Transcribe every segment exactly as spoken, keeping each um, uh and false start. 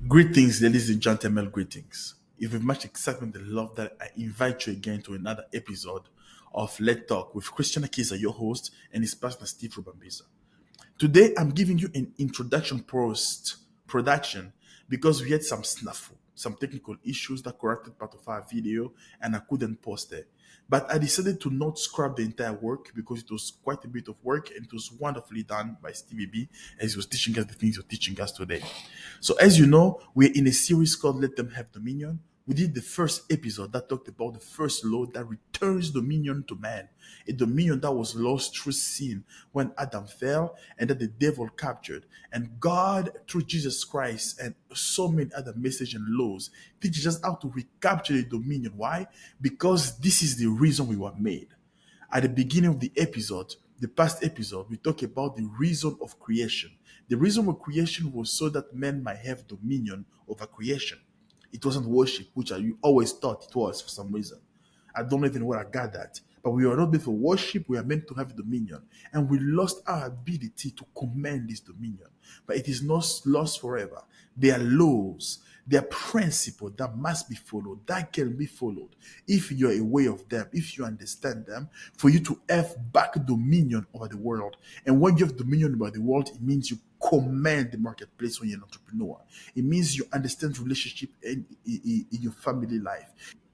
Greetings, ladies and gentlemen, greetings. If with much excitement and love that I invite you again to another episode of Let Talk with Christian Akiza, your host, and his pastor Steve Rubambiza. Today I'm giving you an introduction post production because we had some snafu, some technical issues that corrupted part of our video and I couldn't post it. But I decided to not scrap the entire work because it was quite a bit of work and it was wonderfully done by Stevie B as he was teaching us the things he's teaching us today. So as you know, we're in a series called Let Them Have Dominion. We did the first episode that talked about the first law that returns dominion to man, a dominion that was lost through sin when Adam fell and that the devil captured. And God, through Jesus Christ and so many other messages and laws, teaches us how to recapture the dominion. Why? Because this is the reason we were made. At the beginning of the episode, the past episode, we talked about the reason of creation. The reason of creation was so that men might have dominion over creation. It wasn't worship, which I always thought it was for some reason. I don't even know where I got that. But we are not meant for worship, we are meant to have dominion. And we lost our ability to command this dominion. But it is not lost forever. There are laws, there are principles that must be followed, that can be followed. If you're aware of them, if you understand them, for you to have back dominion over the world. And when you have dominion over the world, it means you command the marketplace when you're an entrepreneur. It means you understand relationship in, in, in your family life.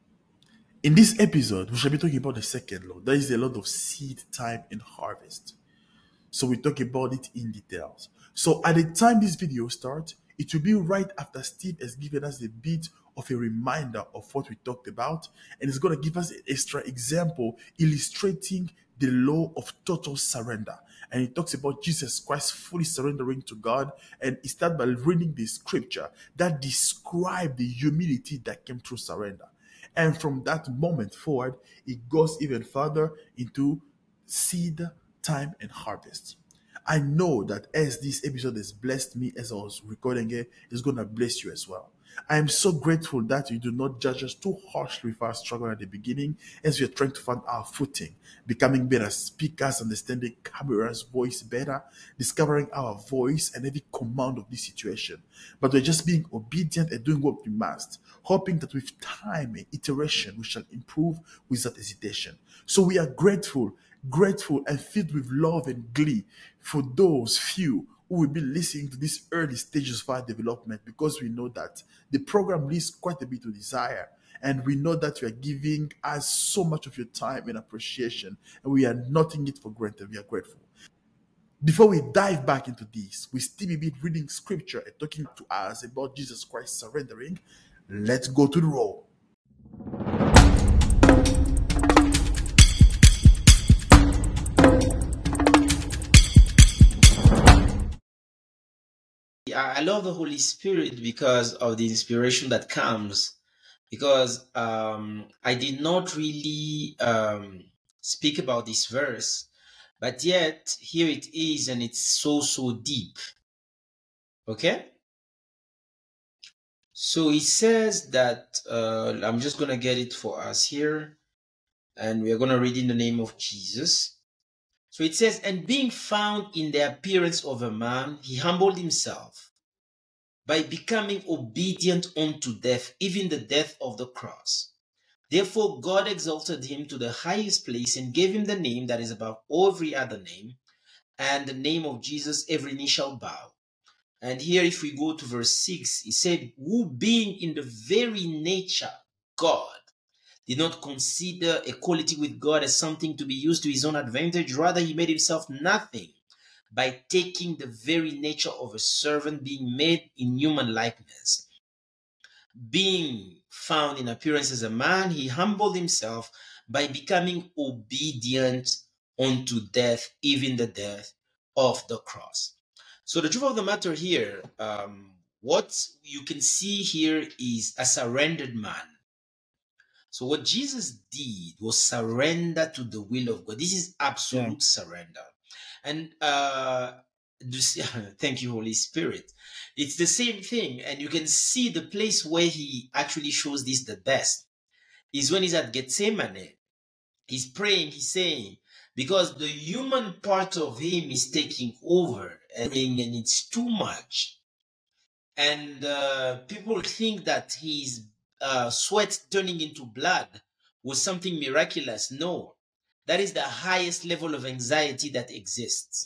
In this episode, we shall be talking about the second law. There is a lot of seed time and harvest. So we talk about it in details. So at the time this video starts, it will be right after Steve has given us a bit of a reminder of what we talked about. And it's going to give us an extra example illustrating the law of total surrender. And he talks about Jesus Christ fully surrendering to God. And he starts by reading the scripture that describes the humility that came through surrender. And from that moment forward, it goes even further into seed time and harvest. I know that as this episode has blessed me as I was recording it, it's going to bless you as well. I am so grateful that you do not judge us too harshly with our struggle at the beginning as we are trying to find our footing, becoming better speakers, understanding Cameron's voice better, discovering our voice and every command of this situation. But we're just being obedient and doing what we must, hoping that with time and iteration we shall improve without hesitation. So we are grateful, grateful and filled with love and glee for those few who will be listening to these early stages of our development, because we know that the program leaves quite a bit to desire. And we know that you are giving us so much of your time and appreciation, and we are noting it for granted. We are grateful. Before we dive back into this, we still be reading scripture and talking to us about Jesus Christ surrendering. Let's go to the roll. I love the Holy Spirit because of the inspiration that comes. Because um, I did not really um, speak about this verse, but yet here it is, and it's so, so deep. Okay? So he says that, uh, I'm just going to get it for us here, and we are going to read in the name of Jesus. So it says, and being found in the appearance of a man, he humbled himself by becoming obedient unto death, even the death of the cross. Therefore God exalted him to the highest place and gave him the name that is above every other name, and the name of Jesus every knee shall bow. And here if we go to verse six, he said, who being in the very nature God, did not consider equality with God as something to be used to his own advantage. Rather, he made himself nothing by taking the very nature of a servant, being made in human likeness. Being found in appearance as a man, he humbled himself by becoming obedient unto death, even the death of the cross. So the truth of the matter here, um, what you can see here is a surrendered man. So what Jesus did was surrender to the will of God. This is absolute yeah. surrender. And uh, this, thank you, Holy Spirit. It's the same thing. And you can see the place where he actually shows this the best is when he's at Gethsemane. He's praying, he's saying, because the human part of him is taking over and, and it's too much. And uh, people think that his uh, sweat turning into blood was something miraculous. No, that is the highest level of anxiety that exists.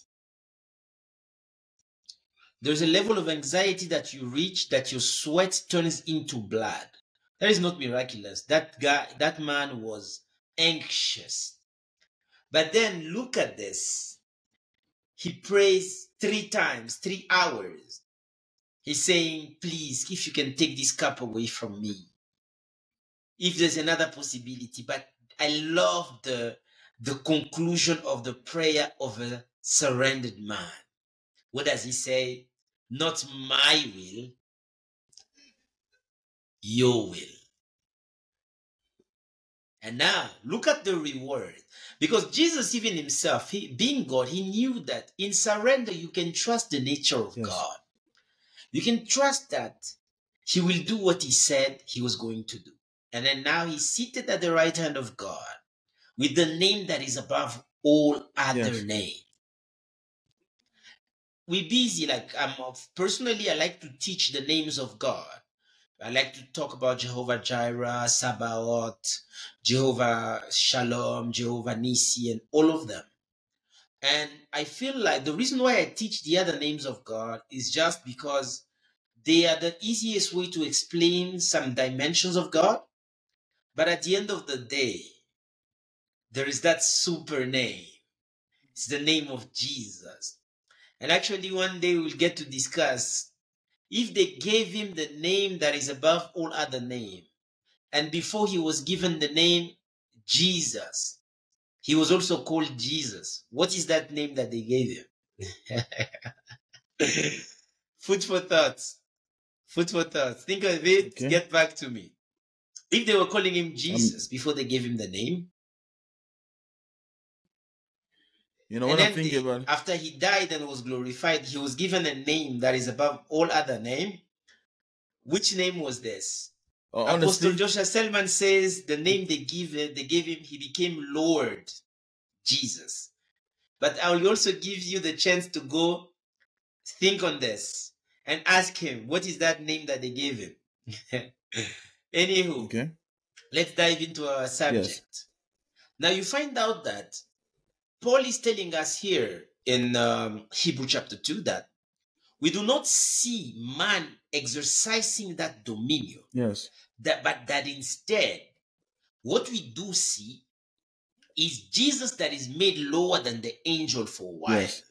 There's a level of anxiety that you reach that your sweat turns into blood. That is not miraculous. That guy, that man was anxious. But then look at this. He prays three times, three hours. He's saying, please, if you can take this cup away from me. If there's another possibility. But I love the, the conclusion of the prayer of a surrendered man. What does he say? Not my will, your will. And now look at the reward. Because Jesus, even himself, he, being God, he knew that in surrender you can trust the nature of Yes. God. You can trust that he will do what he said he was going to do. And then now he's seated at the right hand of God with the name that is above all other Yes. name. We're busy, like I'm personally, I like to teach the names of God. I like to talk about Jehovah Jireh, Sabaoth, Jehovah Shalom, Jehovah Nisi, and all of them. And I feel like the reason why I teach the other names of God is just because they are the easiest way to explain some dimensions of God. But at the end of the day, there is that super name. It's the name of Jesus. And actually, one day we'll get to discuss if they gave him the name that is above all other name. And before he was given the name Jesus, he was also called Jesus. What is that name that they gave him? Food for thoughts. Food for thoughts. Think of it. Okay. Get back to me. If they were calling him Um, Jesus before they gave him the name, you know and what I'm then thinking they, about? after he died and was glorified, he was given a name that is above all other name. Which name was this? Uh, Apostle honestly, Joshua Selman says the name they give it, they gave him, he became Lord Jesus. But I will also give you the chance to go think on this and ask him, what is that name that they gave him? Anywho, okay. let's dive into our subject. Yes. Now you find out that Paul is telling us here in um, Hebrew chapter two that we do not see man exercising that dominion, Yes. that, but that instead, what we do see is Jesus that is made lower than the angel for a while. Yes.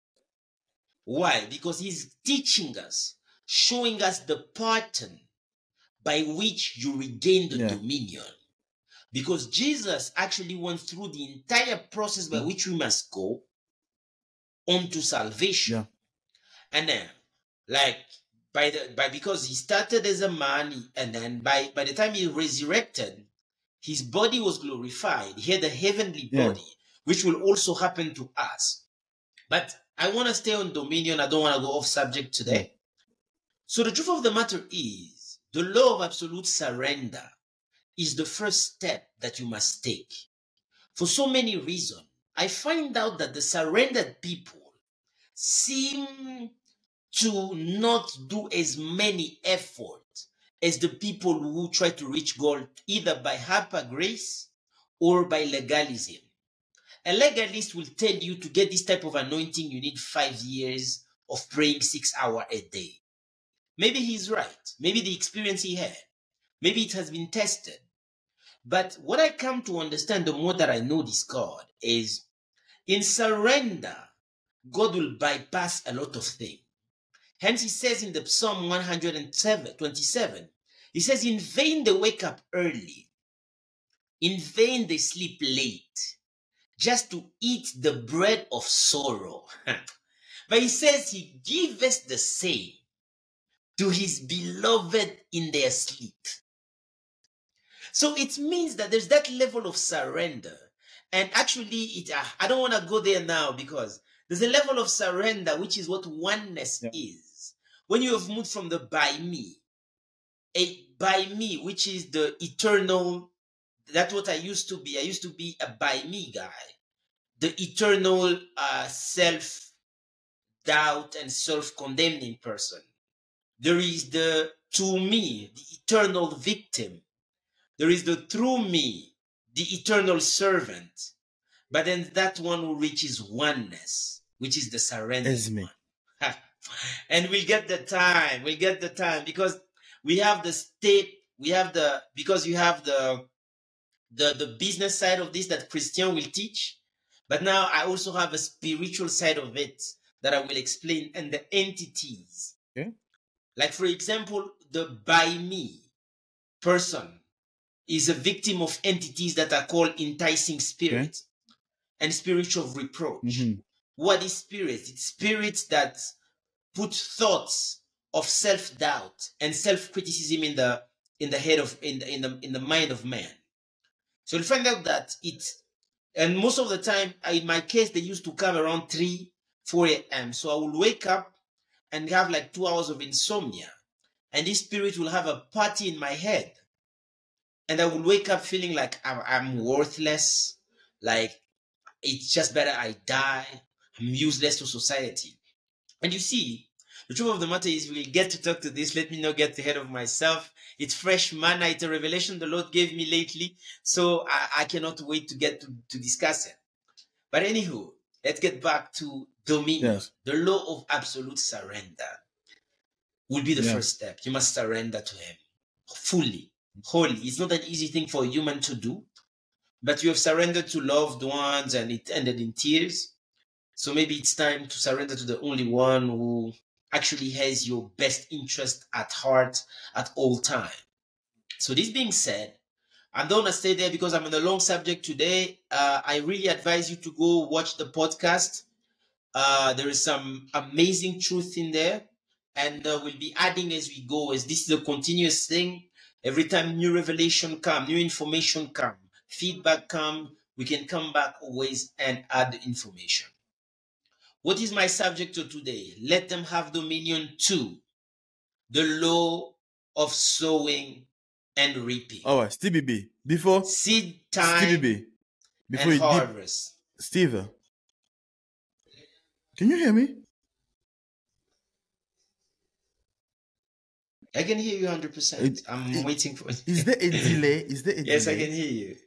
Why? Because he's teaching us, showing us the pattern by which you regain the Yeah. dominion. Because Jesus actually went through the entire process by Mm. which we must go onto salvation. Yeah. And then, like, by the by because he started as a man, and then by, by the time he resurrected, his body was glorified. He had a heavenly Yeah. body, which will also happen to us. But I want to stay on dominion. I don't want to go off subject today. So the truth of the matter is, the law of absolute surrender is the first step that you must take. For so many reasons, I find out that the surrendered people seem to not do as many efforts as the people who try to reach God either by hyper grace or by legalism. A legalist will tell you to get this type of anointing, you need five years of praying six hours a day. Maybe he's right. Maybe the experience he had. Maybe it has been tested. But what I come to understand the more that I know this God is in surrender, God will bypass a lot of things. Hence, he says in the Psalm one twenty-seven, he says, in vain they wake up early, in vain they sleep late, just to eat the bread of sorrow. But he says he giveth the same to his beloved in their sleep. So it means that there's that level of surrender. And actually, it uh, I don't want to go there now because there's a level of surrender, which is what oneness Yeah. is. When you have moved from the by me, a by me, which is the eternal, that's what I used to be. I used to be a by me guy. The eternal uh, self-doubt and self-condemning person. There is the to me, the eternal victim. There is the through me, the eternal servant. But then that one who reaches oneness, which is the surrender Esme. one. And we'll get the time. We'll get the time because we have the state. We have the because you have the the the business side of this that Christian will teach. But now I also have a spiritual side of it that I will explain, and the entities. Okay. Like, for example, the by me person is a victim of entities that are called enticing spirits okay. and spirits of reproach. Mm-hmm. What is spirits? It's spirits that put thoughts of self-doubt and self-criticism in the in the head of in the in the in the mind of man. So you'll find out that it, and most of the time, in my case, they used to come around three, four a.m. So I will wake up and have like two hours of insomnia. And this spirit will have a party in my head. And I will wake up feeling like I'm, I'm worthless, like it's just better I die, I'm useless to society. And you see, the truth of the matter is we'll get to talk to this. Let me not get ahead of myself. It's fresh manna. It's a revelation the Lord gave me lately. So I, I cannot wait to get to, to discuss it. But anywho, let's get back to dominion. Yes. The law of absolute surrender will be the yeah. first step. You must surrender to him fully, wholly. It's not an easy thing for a human to do, but you have surrendered to loved ones and it ended in tears. So maybe it's time to surrender to the only one who actually has your best interest at heart at all time. So this being said, I don't want to stay there because I'm on a long subject today. Uh, I really advise you to go watch the podcast. Uh, there is some amazing truth in there, and uh, we'll be adding as we go, as this is a continuous thing. Every time new revelation come, new information come, feedback come, we can come back always and add the information. What is my subject to today? Let them have dominion too. The law of sowing and reaping. All right, Stevie B. Before seed time Stevie B. Before and you harvest. Dip, Steve, can you hear me? I can hear you one hundred percent. It, I'm it, waiting for it. Is there a delay? Is there a yes, delay? I can hear you.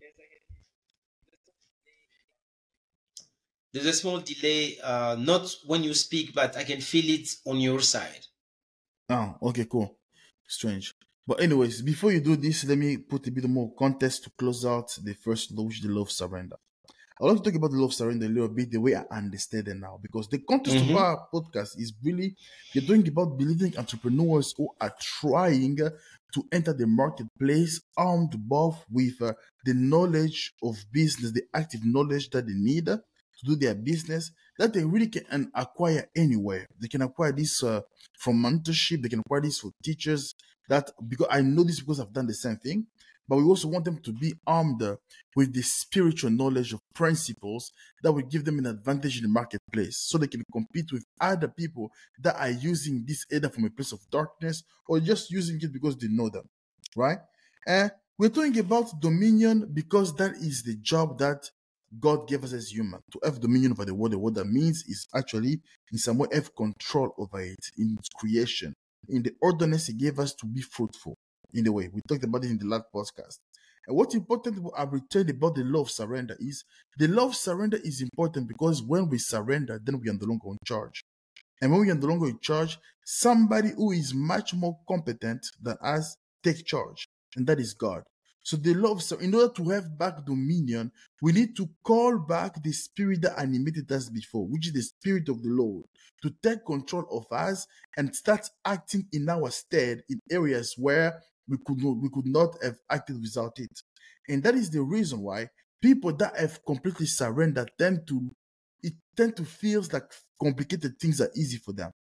There's a small delay, uh, not when you speak, but I can feel it on your side. Oh, okay, cool. Strange. But anyways, before you do this, let me put a bit more context to close out the first law, which is the law of surrender. I want to talk about the law of surrender a little bit, the way I understand it now, because the context mm-hmm. of our podcast is really, we're talking about believing entrepreneurs who are trying to enter the marketplace armed both with uh, the knowledge of business, the active knowledge that they need to do their business, that they really can acquire anywhere. They can acquire this uh, from mentorship. They can acquire this for teachers. That because I know this because I've done the same thing. But we also want them to be armed with the spiritual knowledge of principles that will give them an advantage in the marketplace, so they can compete with other people that are using this either from a place of darkness or just using it because they know them, right? And we're talking about dominion because that is the job that God gave us as human, to have dominion over the world. And what that means is actually in some way have control over it in its creation, in the ordinance he gave us to be fruitful. In the way we talked about it in the last podcast. And what's important, I've returned about the law of surrender, is the law of surrender is important because when we surrender, then we are no longer in charge. And when we are no longer in charge, somebody who is much more competent than us take charge, and that is God. So the law of surrender, in order to have back dominion, we need to call back the spirit that animated us before, which is the spirit of the Lord, to take control of us and start acting in our stead in areas where we could not, we could not have acted without it. And that is the reason why people that have completely surrendered tend to, it tend to feel like complicated things are easy for them.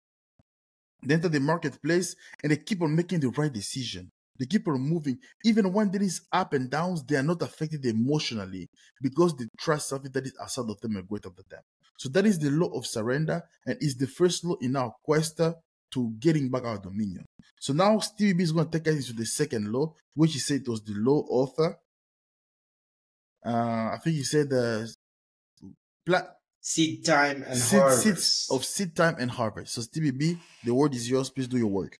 They enter the marketplace and they keep on making the right decision. They keep on moving. Even when there is up and downs, they are not affected emotionally because they trust something that is outside of them and greater than them. So that is the law of surrender, and is the first law in our quest to getting back our dominion. So now Stevie B is going to take us into the second law, which he said was the law of, uh, I think he said, uh, pla- seed time and Seed, harvest. seeds of seed time and harvest. So T B B, the word is yours. Please do your work.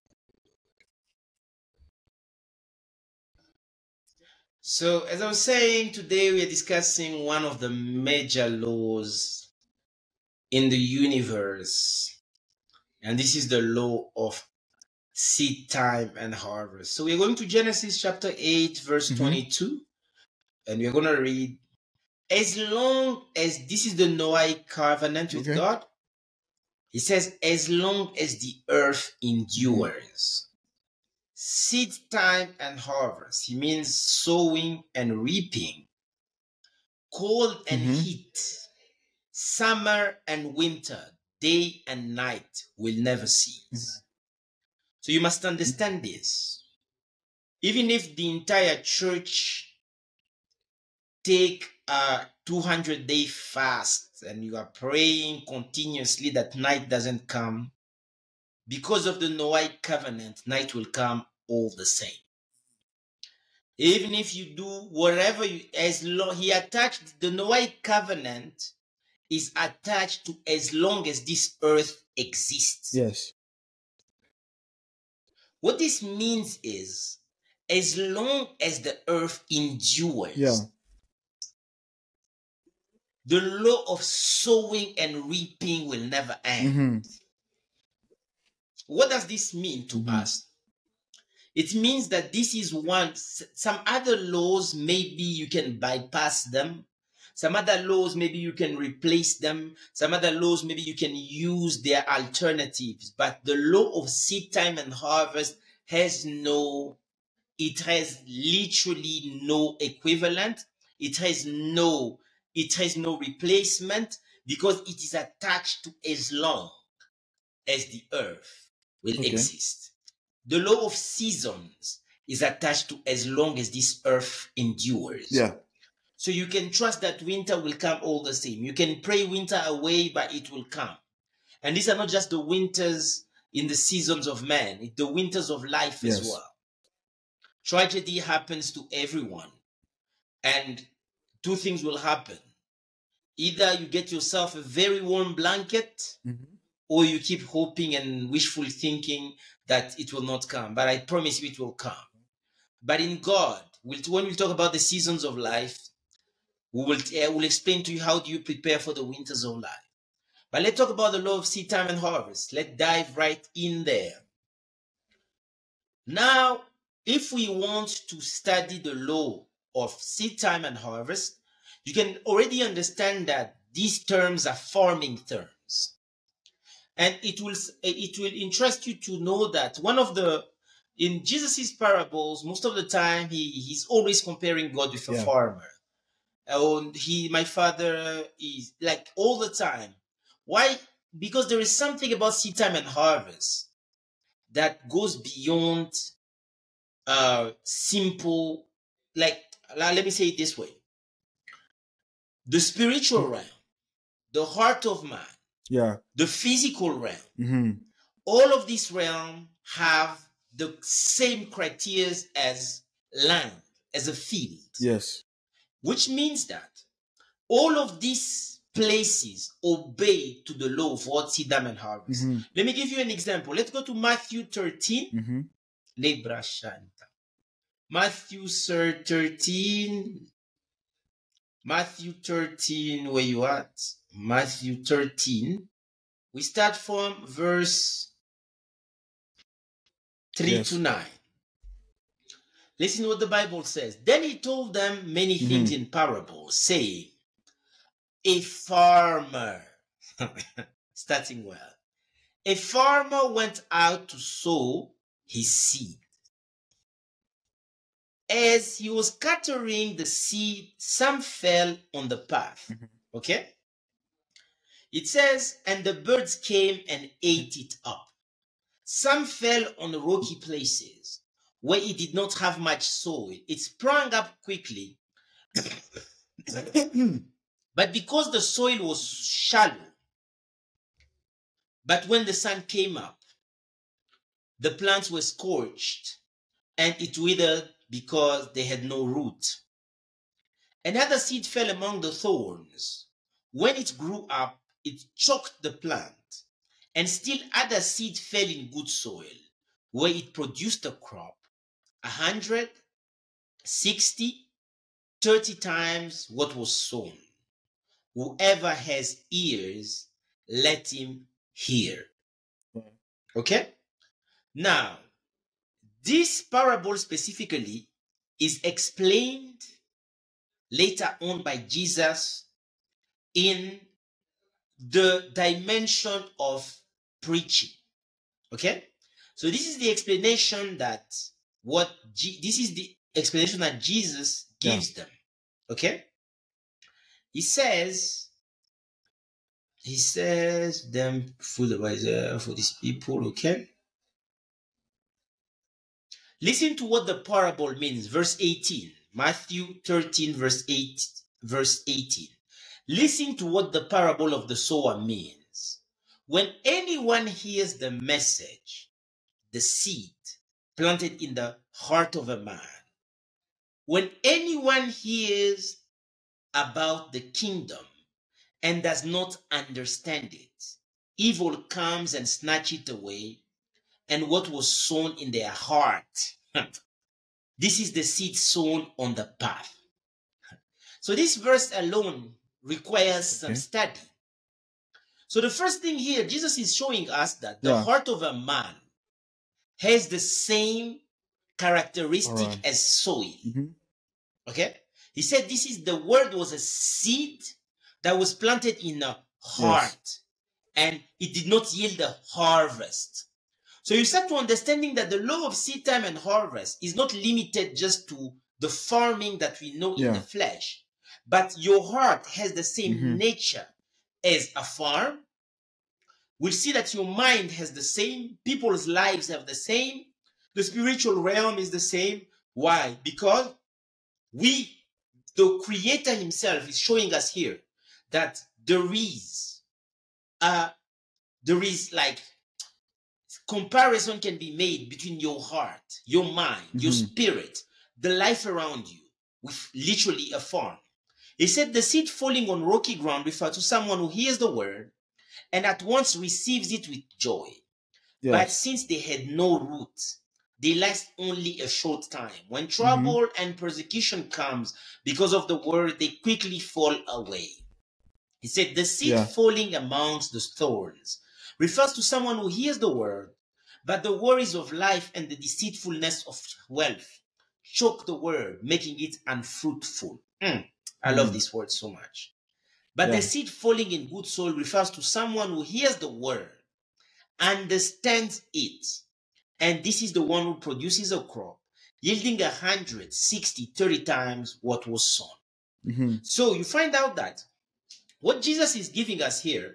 So, as I was saying, today we are discussing one of the major laws in the universe. And this is the law of seed time and harvest. So, we're going to Genesis chapter eight, verse Mm-hmm. twenty-two. And we're going to read, as long as this is the Noahic covenant with Okay. God, it says, as long as the earth endures. Seed time and harvest. He means sowing and reaping. Cold and Mhm. heat. Summer and winter. Day and night will never cease. So you must understand this. Even if the entire church take a two hundred day fast and you are praying continuously that night doesn't come, because of the Noahic covenant, night will come all the same. Even if you do whatever you, as long he attached the Noahic covenant is attached to as long as this earth exists. Yes. What this means is, as long as the earth endures, Yeah. the law of sowing and reaping will never end. Mm-hmm. What does this mean to Mhm. us? It means that this is one, some other laws, maybe you can bypass them. Some other laws, maybe you can replace them. Some other laws, maybe you can use their alternatives. But the law of seed time and harvest has no, it has literally no equivalent. It has no, it has no replacement because it is attached to as long as the earth will Okay. exist. The law of seasons is attached to as long as this earth endures. Yeah. So you can trust that winter will come all the same. You can pray winter away, but it will come. And these are not just the winters in the seasons of man, it's the winters of life Yes. as well. Tragedy happens to everyone. And two things will happen. Either you get yourself a very warm blanket, Mhm. or you keep hoping and wishful thinking that it will not come. But I promise you it will come. But in God, we'll, when we talk about the seasons of life, we will uh, we'll explain to you how do you prepare for the winters of life. But let's talk about the law of seed time and harvest. Let's dive right in there. Now, if we want to study the law of seed time and harvest, you can already understand that these terms are farming terms. And it will it will interest you to know that one of the in Jesus's parables, most of the time he he's always comparing God with a Yeah. farmer. And he, my father, is like all the time. Why? Because there is something about seed time and harvest that goes beyond uh simple. Like let me say it this way: the spiritual realm, the heart of man, Yeah. the physical realm. Mm-hmm. All of these realms have the same criteria as land, as a field. Yes. Which means that all of these places obey to the law of what seed time and harvest. Mm-hmm. Let me give you an example. Let's go to Matthew thirteen. Mm-hmm. Lebra Shanta. Matthew thirteen. Matthew thirteen, where you at? Matthew thirteen. We start from verse three Yes. to nine. Listen to what the Bible says. Then he told them many things Mhm. in parables, saying, a farmer, starting well, a farmer went out to sow his seed. As he was scattering the seed, some fell on the path. Mhm. Okay? It says, and the birds came and ate it up. Some fell on rocky places where it did not have much soil. It sprang up quickly, but because the soil was shallow, but when the sun came up, the plants were scorched and it withered because they had no root. Another seed fell among the thorns, when it grew up, it choked the plant, and still other seed fell in good soil, where it produced a crop, a hundred, sixty, thirty times what was sown. Whoever has ears, let him hear. Okay? Now, this parable specifically is explained later on by Jesus in the dimension of preaching. Okay? So this is the explanation that what G- this is the explanation that Jesus gives yeah. them. Okay? He says, he says, them food advisor for these people, okay? Listen to what the parable means, verse eighteen. Matthew thirteen, verse eight, verse eighteen. Listen to what the parable of the sower means. When anyone hears the message, the seed planted in the heart of a man, when anyone hears about the kingdom and does not understand it, evil comes and snatches it away, and what was sown in their heart. This is the seed sown on the path. So this verse alone requires some okay. study. So the first thing here, Jesus is showing us that the yeah. heart of a man has the same characteristic right. as soil. Mm-hmm. Okay? He said this is the word was a seed that was planted in a heart, yes. and it did not yield a harvest. So you start to understanding that the law of seed time and harvest is not limited just to the farming that we know yeah. in the flesh, but your heart has the same mm-hmm. nature as a farm. We see that your mind has the same, people's lives have the same, the spiritual realm is the same. Why? Because we, the Creator himself is showing us here that there is, uh, there is like, comparison can be made between your heart, your mind, mm-hmm. your spirit, the life around you, with literally a farm. He said the seed falling on rocky ground refers to someone who hears the word and at once receives it with joy. Yes. But since they had no root, they last only a short time. When trouble mm-hmm. and persecution comes because of the word, they quickly fall away. He said the seed yeah. falling amongst the thorns refers to someone who hears the word, but the worries of life and the deceitfulness of wealth choke the word, making it unfruitful. Mm. I mm. love this word so much. But yeah. the seed falling in good soil refers to someone who hears the word, understands it, and this is the one who produces a crop, yielding a hundred, sixty, thirty times what was sown. Mm-hmm. So you find out that what Jesus is giving us here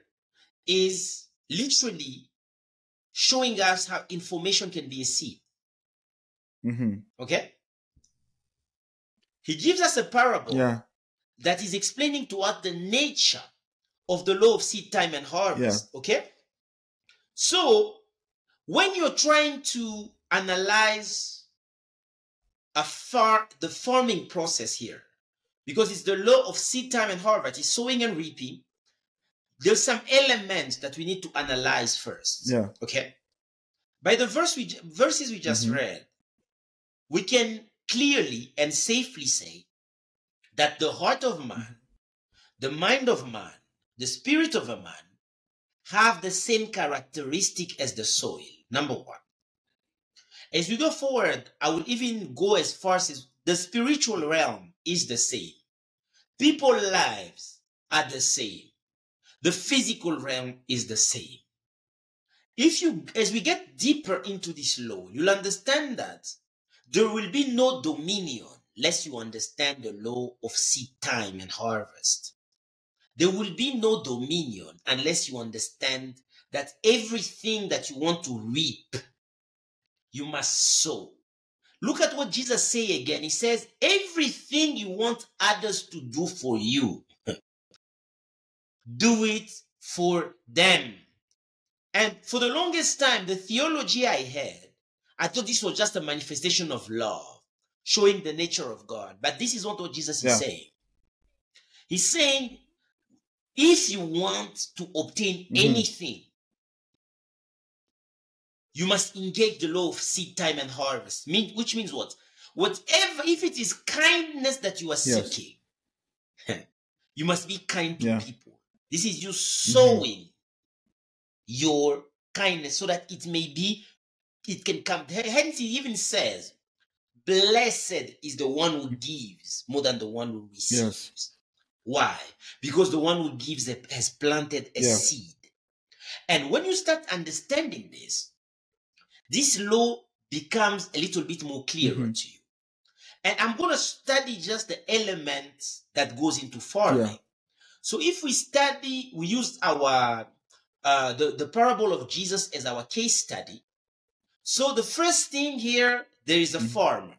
is literally showing us how information can be a seed. Mm-hmm. Okay? He gives us a parable yeah. that is explaining to us the nature of the law of seed time and harvest. Yeah. Okay? So, when you're trying to analyze a far, the farming process here, because it's the law of seed time and harvest, it's sowing and reaping, there's some elements that we need to analyze first. Yeah. Okay? By the verse we, verses we just mm-hmm. read, we can clearly and safely say that the heart of man, the mind of man, the spirit of a man have the same characteristic as the soil. Number one. As we go forward, I will even go as far as the spiritual realm is the same. People's lives are the same. The physical realm is the same. If you, as we get deeper into this law, you'll understand that there will be no dominion unless you understand the law of seed time and harvest. There will be no dominion unless you understand that everything that you want to reap, you must sow. Look at what Jesus says again. He says, everything you want others to do for you, do it for them. And for the longest time, the theology I had, I thought this was just a manifestation of love, showing the nature of God. But this is not what Jesus is yeah. saying. He's saying, if you want to obtain Mhm. anything, you must engage the law of seed time and harvest. Mean, which means what? Whatever, if it is kindness that you are Yes. seeking, you must be kind to Yeah. people. This is you sowing your kindness so that it may be, it can come. Hence, he even says, blessed is the one who gives more than the one who receives. Yes. Why? Because the one who gives a- has planted a Yeah. seed. And when you start understanding this, this law becomes a little bit more clearer Mhm. to you. And I'm going to study just the elements that goes into farming. Yeah. So if we study, we use our uh, the, the parable of Jesus as our case study. So the first thing here, there is a Mhm. farmer.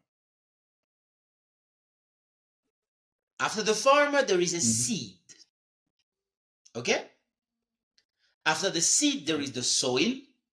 After the farmer, there is a Mhm. seed. Okay? After the seed, there is the soil.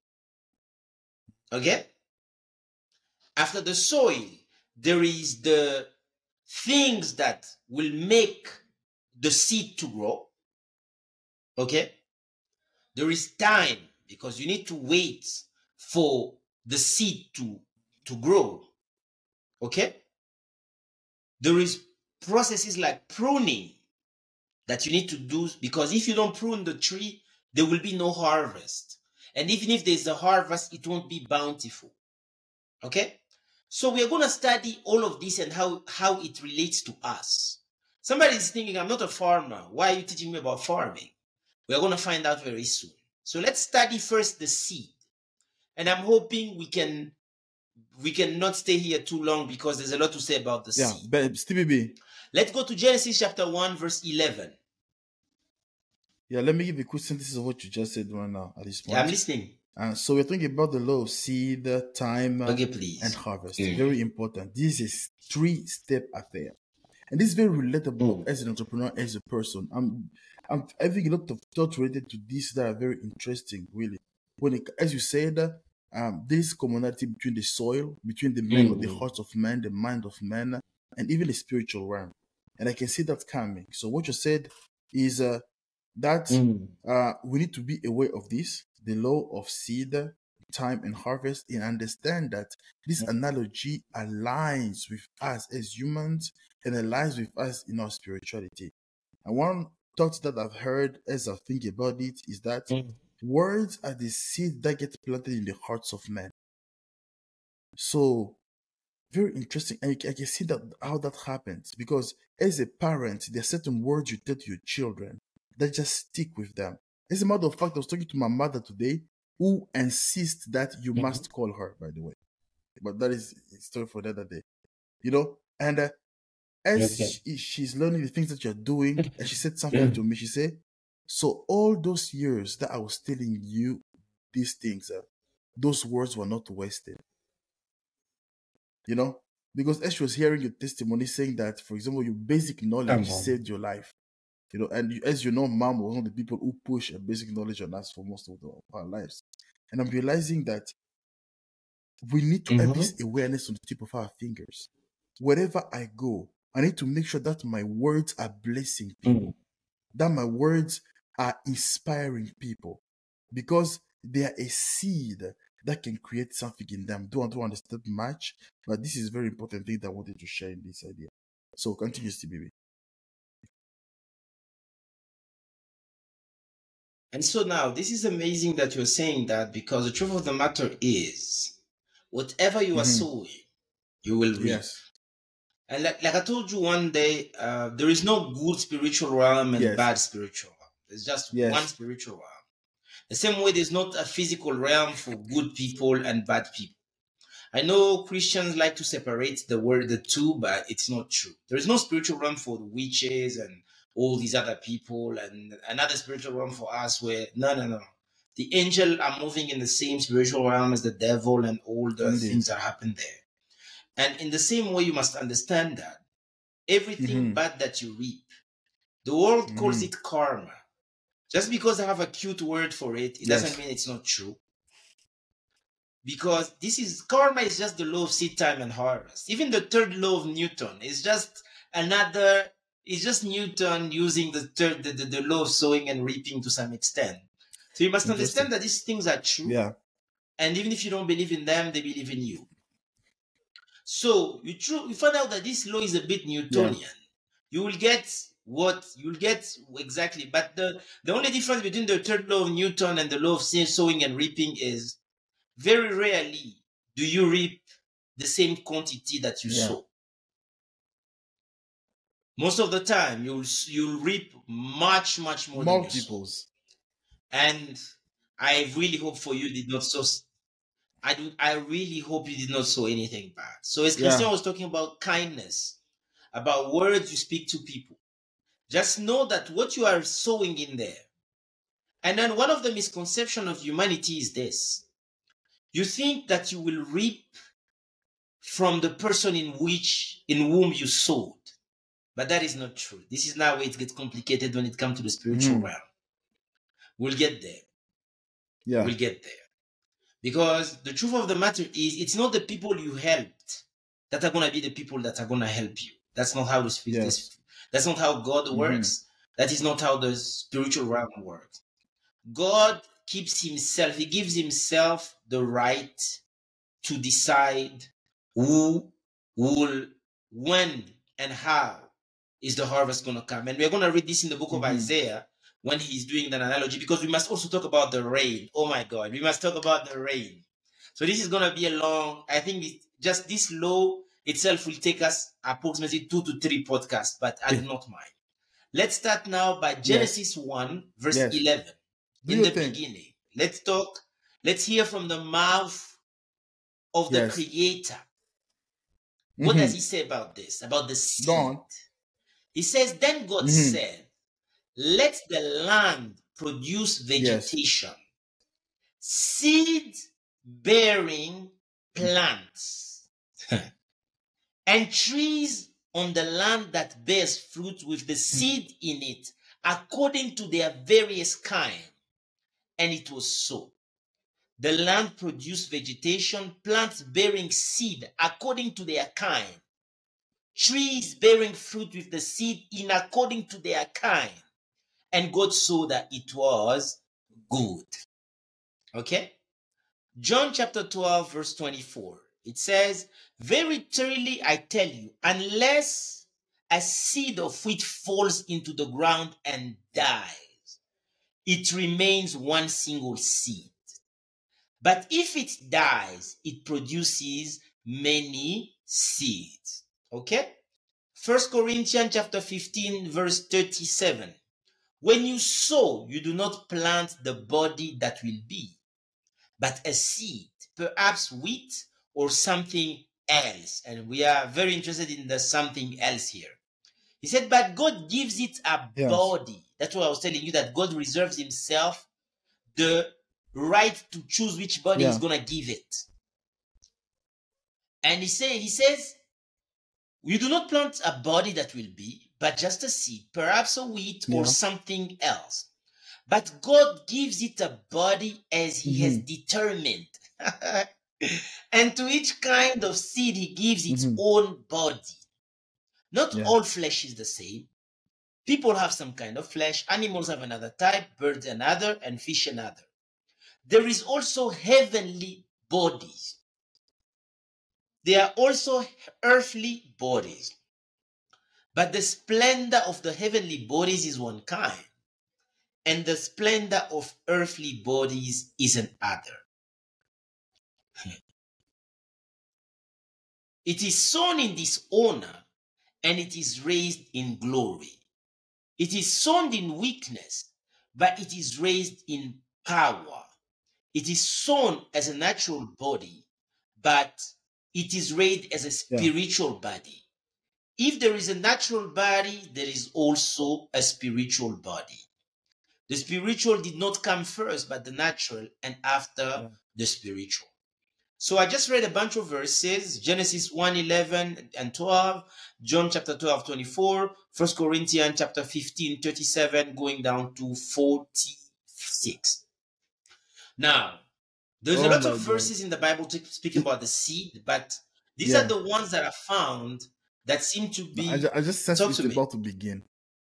Okay? After the soil, there is the things that will make the seed to grow. Okay? There is time because you need to wait for the seed to, to grow. Okay? There is processes like pruning that you need to do, because if you don't prune the tree, there will be no harvest. And even if there's a harvest, it won't be bountiful. Okay? So we are going to study all of this and how, how it relates to us. Somebody is thinking, I'm not a farmer. Why are you teaching me about farming? We are going to find out very soon. So let's study first the seed. And I'm hoping we can we cannot stay here too long because there's a lot to say about the Yeah. seed. But Stevie B. Let's go to Genesis chapter one, verse eleven. Yeah. Let me give a quick synthesis of what you just said right now at this point. Yeah, I'm listening. Uh, so we're talking about the law of seed, time, uh, Okay, please. and harvest. Mm. Very important. This is three-step affair, and this is very relatable Mm. as an entrepreneur, as a person. I'm, I'm having a lot of thoughts related to this that are very interesting. Really, when it, as you said, um, this commonality between the soil, between the men, or the Mm. hearts of man, the mind of man, and even the spiritual realm, and I can see that coming. So what you said is uh, that Mm. uh, we need to be aware of this, the law of seed, time, and harvest, and understand that this analogy aligns with us as humans and aligns with us in our spirituality. And one thought that I've heard as I think about it is that Mm. words are the seed that get planted in the hearts of men. So very interesting, and I can see that how that happens, because as a parent, there are certain words you tell to your children that just stick with them. As a matter of fact, I was talking to my mother today, who insists that you Mhm. must call her, by the way. But that is a story for the other day, you know. And uh, as Okay. she, she's learning the things that you're doing, and she said something to me. She said, "So all those years that I was telling you these things, uh, those words were not wasted." You know, because as she was hearing your testimony saying that, for example, your basic knowledge Come on. saved your life, you know, and you, as you know, mom was one of the people who push a basic knowledge on us for most of the, our lives. And I'm realizing that we need to have Mhm. this awareness on the tip of our fingers. Wherever I go, I need to make sure that my words are blessing people, Mm. that my words are inspiring people, because they are a seed that can create something in them. Don't, don't understand much, but this is a very important thing that I wanted to share in this idea. So continue, Steve, baby. And so now, this is amazing that you're saying that, because the truth of the matter is, whatever you are Mhm. sowing, you will reap. Yes, And like, like I told you one day, uh, there is no good spiritual realm and yes, bad spiritual realm. There's just one yes, spiritual realm. The same way there's not a physical realm for good people and bad people. I know Christians like to separate the word, the two, but it's not true. There is no spiritual realm for the witches and all these other people, and another spiritual realm for us where, no, no, no. The angel are moving in the same spiritual realm as the devil and all the indeed. things that happen there. And in the same way, you must understand that everything Mhm. bad that you reap, the world calls Mhm. it karma. Just because I have a cute word for it, it Yes, doesn't mean it's not true. Because this is karma is just the law of seed time and harvest. Even the third law of Newton is just another It's just Newton using the, third, the, the, the law of sowing and reaping to some extent. So you must understand that these things are true. Yeah. And even if you don't believe in them, they believe in you. So you, tr- you find out that this law is a bit Newtonian. Yeah. You will get what you'll get exactly. But the, the only difference between the third law of Newton and the law of sowing and reaping is very rarely do you reap the same quantity that you yeah. sow. Most of the time, you'll you'll reap much, much more multiples. Than you sow. And I really hope for you did not sow. I do. I really hope you did not sow anything bad. So as Christian yeah. was talking about kindness, about words you speak to people, just know that what you are sowing in there. And then one of the misconceptions of humanity is this: you think that you will reap from the person in which in whom you sowed. But that is not true. This is now where it gets complicated when it comes to the spiritual mm. realm. We'll get there. Yeah. We'll get there. Because the truth of the matter is, it's not the people you helped that are going to be the people that are going to help you. That's not how the spirit yes. is. That's not how God mm-hmm. works. That is not how the spiritual realm works. God keeps himself, he gives himself the right to decide who, will, when, and how is the harvest going to come. And we're going to read this in the book of mm-hmm. Isaiah when he's doing that analogy, because we must also talk about the rain. Oh my God, we must talk about the rain. So this is going to be a long, I think it's just this law itself will take us approximately two to three podcasts, but I do not mind. Let's start now by Genesis yes. one, verse yes. eleven. Do in the think? beginning. Let's talk, let's hear from the mouth of the yes. Creator. What mm-hmm. does he say about this? About the seed? Don't. He says, then God mm-hmm. said, let the land produce vegetation, yes. seed-bearing plants, and trees on the land that bears fruit with the seed in it, according to their various kind. And it was so. The land produced vegetation, plants bearing seed according to their kind, trees bearing fruit with the seed in according to their kind. And God saw that it was good. Okay? John chapter twelve, verse twenty-four. It says, very truly I tell you, unless a seed of wheat falls into the ground and dies, it remains one single seed. But if it dies, it produces many seeds. Okay? First Corinthians chapter fifteen, verse thirty-seven. When you sow, you do not plant the body that will be, but a seed, perhaps wheat or something else. And we are very interested in the something else here. He said, but God gives it a yes. body. That's what I was telling you, that God reserves himself the right to choose which body yeah. he's going to give it. And he, say, he says, you do not plant a body that will be, but just a seed, perhaps a wheat yeah. or something else. But God gives it a body as he mm-hmm. has determined. And to each kind of seed, he gives its mm-hmm. own body. Not yeah. all flesh is the same. People have some kind of flesh. Animals have another type, birds another, and fish another. There is also heavenly bodies. There are also earthly bodies. But the splendor of the heavenly bodies is one kind, and the splendor of earthly bodies is another. It is sown in dishonor, and it is raised in glory. It is sown in weakness, but it is raised in power. It is sown as a natural body, but it is raised as a spiritual yeah. body. If there is a natural body, there is also a spiritual body. The spiritual did not come first, but the natural, and after yeah. the spiritual. So I just read a bunch of verses, Genesis one, eleven and twelve, John chapter twelve, twenty-four, First Corinthians chapter fifteen, thirty-seven, going down to forty-six. Now, there's oh a lot of verses God. in the Bible speaking about the seed, but these yeah. are the ones that are found that seem to be. I, ju- I just sense Talk it's to me. about to begin.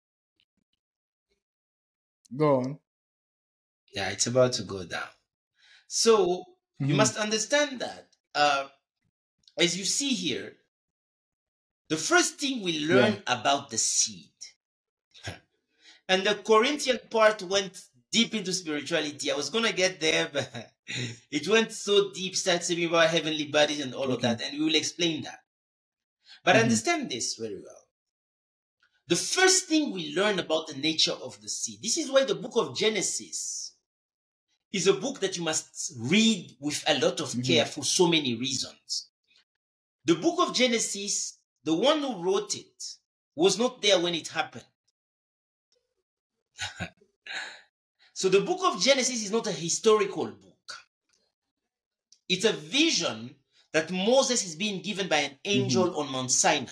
Go on. Yeah, it's about to go down. So you Mhm. must understand that, uh, as you see here, the first thing we learn about the seed, and the Corinthian part went deep into spirituality. I was gonna get there, but it went so deep, started speaking about heavenly bodies and all of Okay. that, and we will explain that. But Mhm. understand this very well. The first thing we learn about the nature of the seed. This is why the book of Genesis is a book that you must read with a lot of Mhm. care for so many reasons. The book of Genesis, the one who wrote it, was not there when it happened. So the book of Genesis is not a historical book. It's a vision that Moses is being given by an angel Mhm. on Mount Sinai.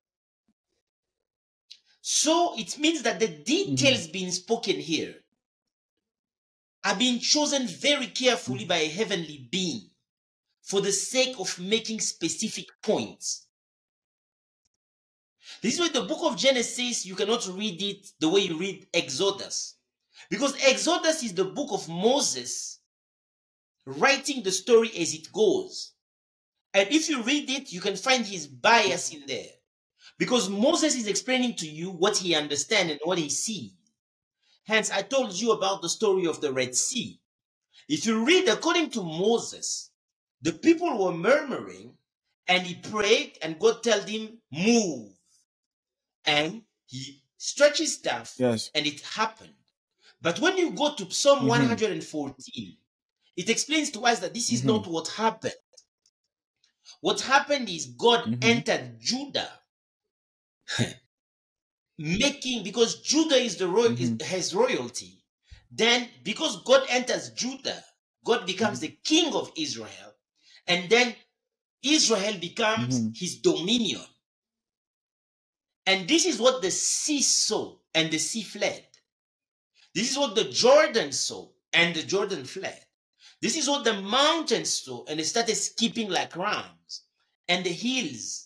So it means that the details being spoken here are being chosen very carefully Mhm. by a heavenly being for the sake of making specific points. This is why the book of Genesis, you cannot read it the way you read Exodus. Because Exodus is the book of Moses writing the story as it goes. And if you read it, you can find his bias in there. Because Moses is explaining to you what he understands and what he sees. Hence, I told you about the story of the Red Sea. If you read according to Moses, the people were murmuring and he prayed and God told him, move. And he stretched his staff Yes. and it happened. But when you go to Psalm Mhm. one hundred fourteen, it explains to us that this is Mhm. not what happened. What happened is God Mhm. entered Judah, making, because Judah is the royal, is, Mhm. has royalty. Then, because God enters Judah, God becomes Mhm. the king of Israel, and then Israel becomes Mhm. his dominion. And this is what the sea saw, and the sea fled. This is what the Jordan saw, and the Jordan fled. This is what the mountains saw, and they started skipping like rams. And the hills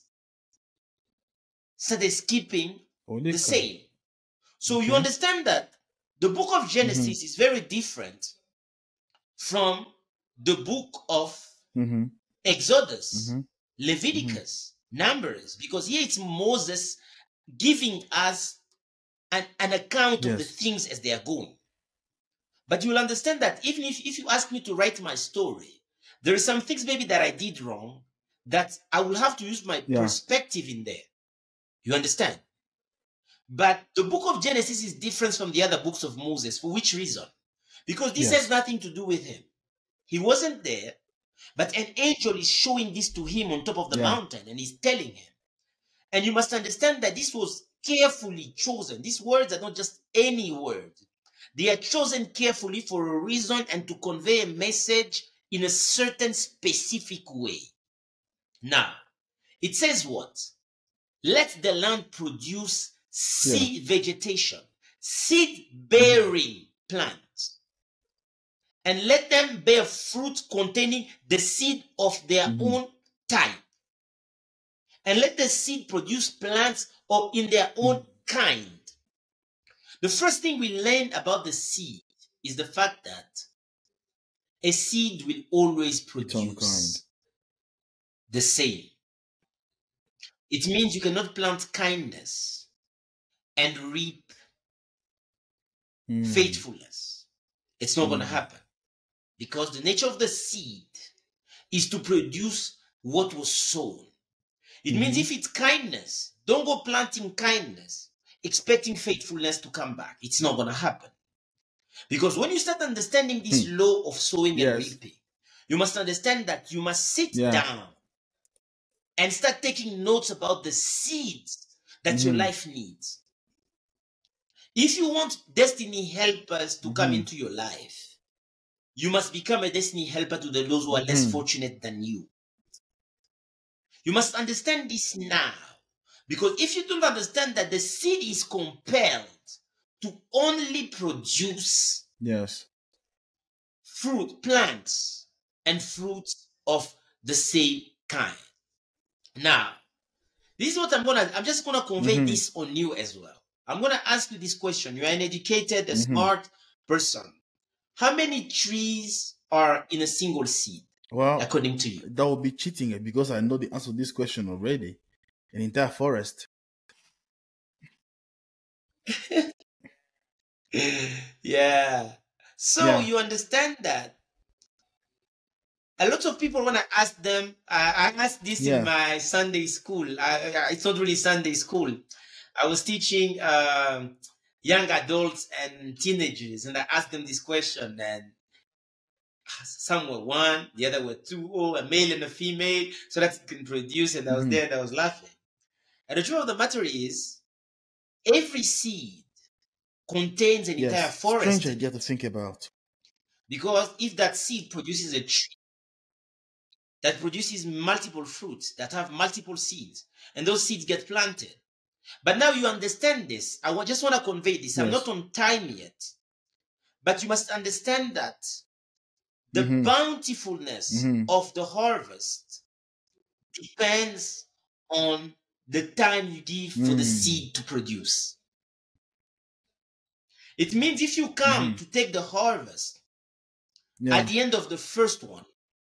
started skipping Holy the cow. same. So you Okay. understand that the book of Mhm. Genesis is very different from the book of Mhm. Exodus, Mhm. Mhm. Leviticus, Numbers, because here it's Moses giving us an, an account of the Yes. things as they are going. But you'll understand that even if, if you ask me to write my story, there are some things maybe that I did wrong that I will have to use my Yeah. perspective in there. You understand? But the book of Genesis is different from the other books of Moses. For which reason? Because this has Yes. nothing to do with him. He wasn't there, but an angel is showing this to him on top of the Yeah. mountain and he's telling him. And you must understand that this was carefully chosen. These words are not just any word. They are chosen carefully for a reason and to convey a message in a certain specific way. Now, it says what? Let the land produce Yeah. seed vegetation, seed Mhm. bearing plants, and let them bear fruit containing the seed of their Mhm. own type. And let the seed produce plants of in their own Mhm. kind. The first thing we learn about the seed is the fact that a seed will always Its own kind. produce the same. It means you cannot plant kindness and reap Mm. faithfulness. It's not going to Mm. happen because the nature of the seed is to produce what was sown. It means Mhm. if it's kindness, don't go planting kindness expecting faithfulness to come back. It's not going to happen. Because when you start understanding this Hmm. law of sowing and Yes. reaping, you must understand that you must sit Yeah. down and start taking notes about the seeds that your Mhm. life needs. If you want destiny helpers to come Mhm. into your life, you must become a destiny helper to the those who are less Mhm. fortunate than you. You must understand this now. Because if you don't understand that the seed is compelled to only produce Yes. fruit, plants, and fruits of the same kind. Now, This is what I'm gonna. I'm just gonna convey Mhm. this on you as well. I'm gonna ask you this question. You are an educated, a Mhm. smart person. How many trees are in a single seed, Well, according to you? that would be cheating eh, because I know the answer to this question already. An entire forest. Yeah. So Yeah. you understand that a lot of people, when I ask them, I, I asked this Yeah. in my Sunday school. I, I, it's not really Sunday school. I was teaching um, young adults and teenagers, and I asked them this question, and some were one, the other were two, oh, a male and a female, so that it can produce. And I was Mhm. there and I was laughing. And the truth of the matter is, every seed contains an entire Yes. forest Strange in idea it. to think about. Because if that seed produces a tree that produces multiple fruits that have multiple seeds, and those seeds get planted. But now you understand this. I wa- just want to convey this. I'm Yes. not on time yet. But you must understand that the Mhm. bountifulness Mhm. of the harvest depends on the time you give for the Mm. seed to produce. It means if you come Mhm. to take the harvest Yeah. at the end of the first one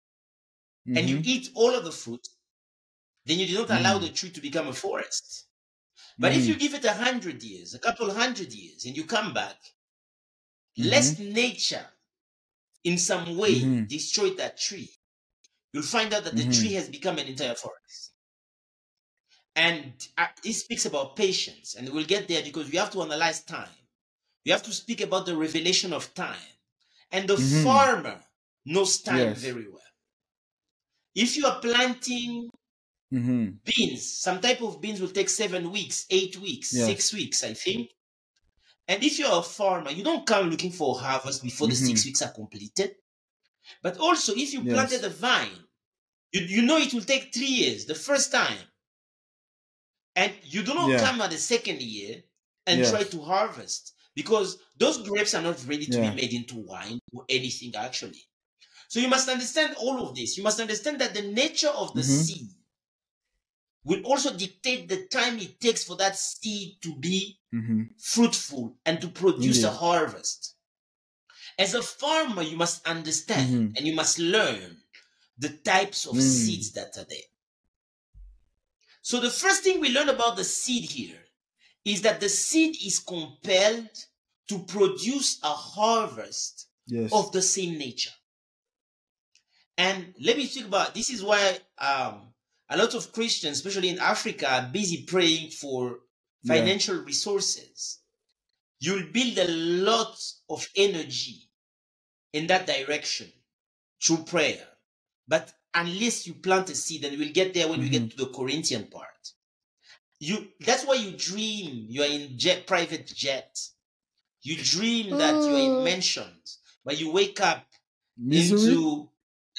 and you Mhm. eat all of the fruit, then you do not allow Mm. the tree to become a forest. But if Mhm. you give it a hundred years, a couple hundred years, and you come back, Mhm. lest nature in some way Mhm. destroy that tree, you'll find out that the tree Mhm. has become an entire forest. And uh, this speaks about patience, and we'll get there because we have to analyze time. We have to speak about the revelation of time. And the Mhm. farmer knows time Yes. very well. If you are planting Mhm. beans, some type of beans will take seven weeks, eight weeks, Yes. six weeks, I think. And if you're a farmer, you don't come looking for a harvest before the six Mhm. weeks are completed. But also, if you Yes. planted a vine, you, you know it will take three years the first time. And you do not Yeah. come at the second year and try Yes. to harvest because those grapes are not ready to Yeah. be made into wine or anything actually. So you must understand all of this. You must understand that the nature of the Mhm. seed will also dictate the time it takes for that seed to be Mhm. fruitful and to produce a Indeed. harvest. As a farmer, you must understand Mhm. and you must learn the types of Mm. seeds that are there. So the first thing we learn about the seed here is that the seed is compelled to produce a harvest Yes. of the same nature. And let me speak about this is why um, a lot of Christians, especially in Africa, are busy praying for Yeah. financial resources. You'll build a lot of energy in that direction through prayer. But unless you plant a seed, and we'll get there when we Mhm. get to the Corinthian part. You that's why you dream you are in jet private jet. You dream that you are in Uh, mansions, but you wake up misery. into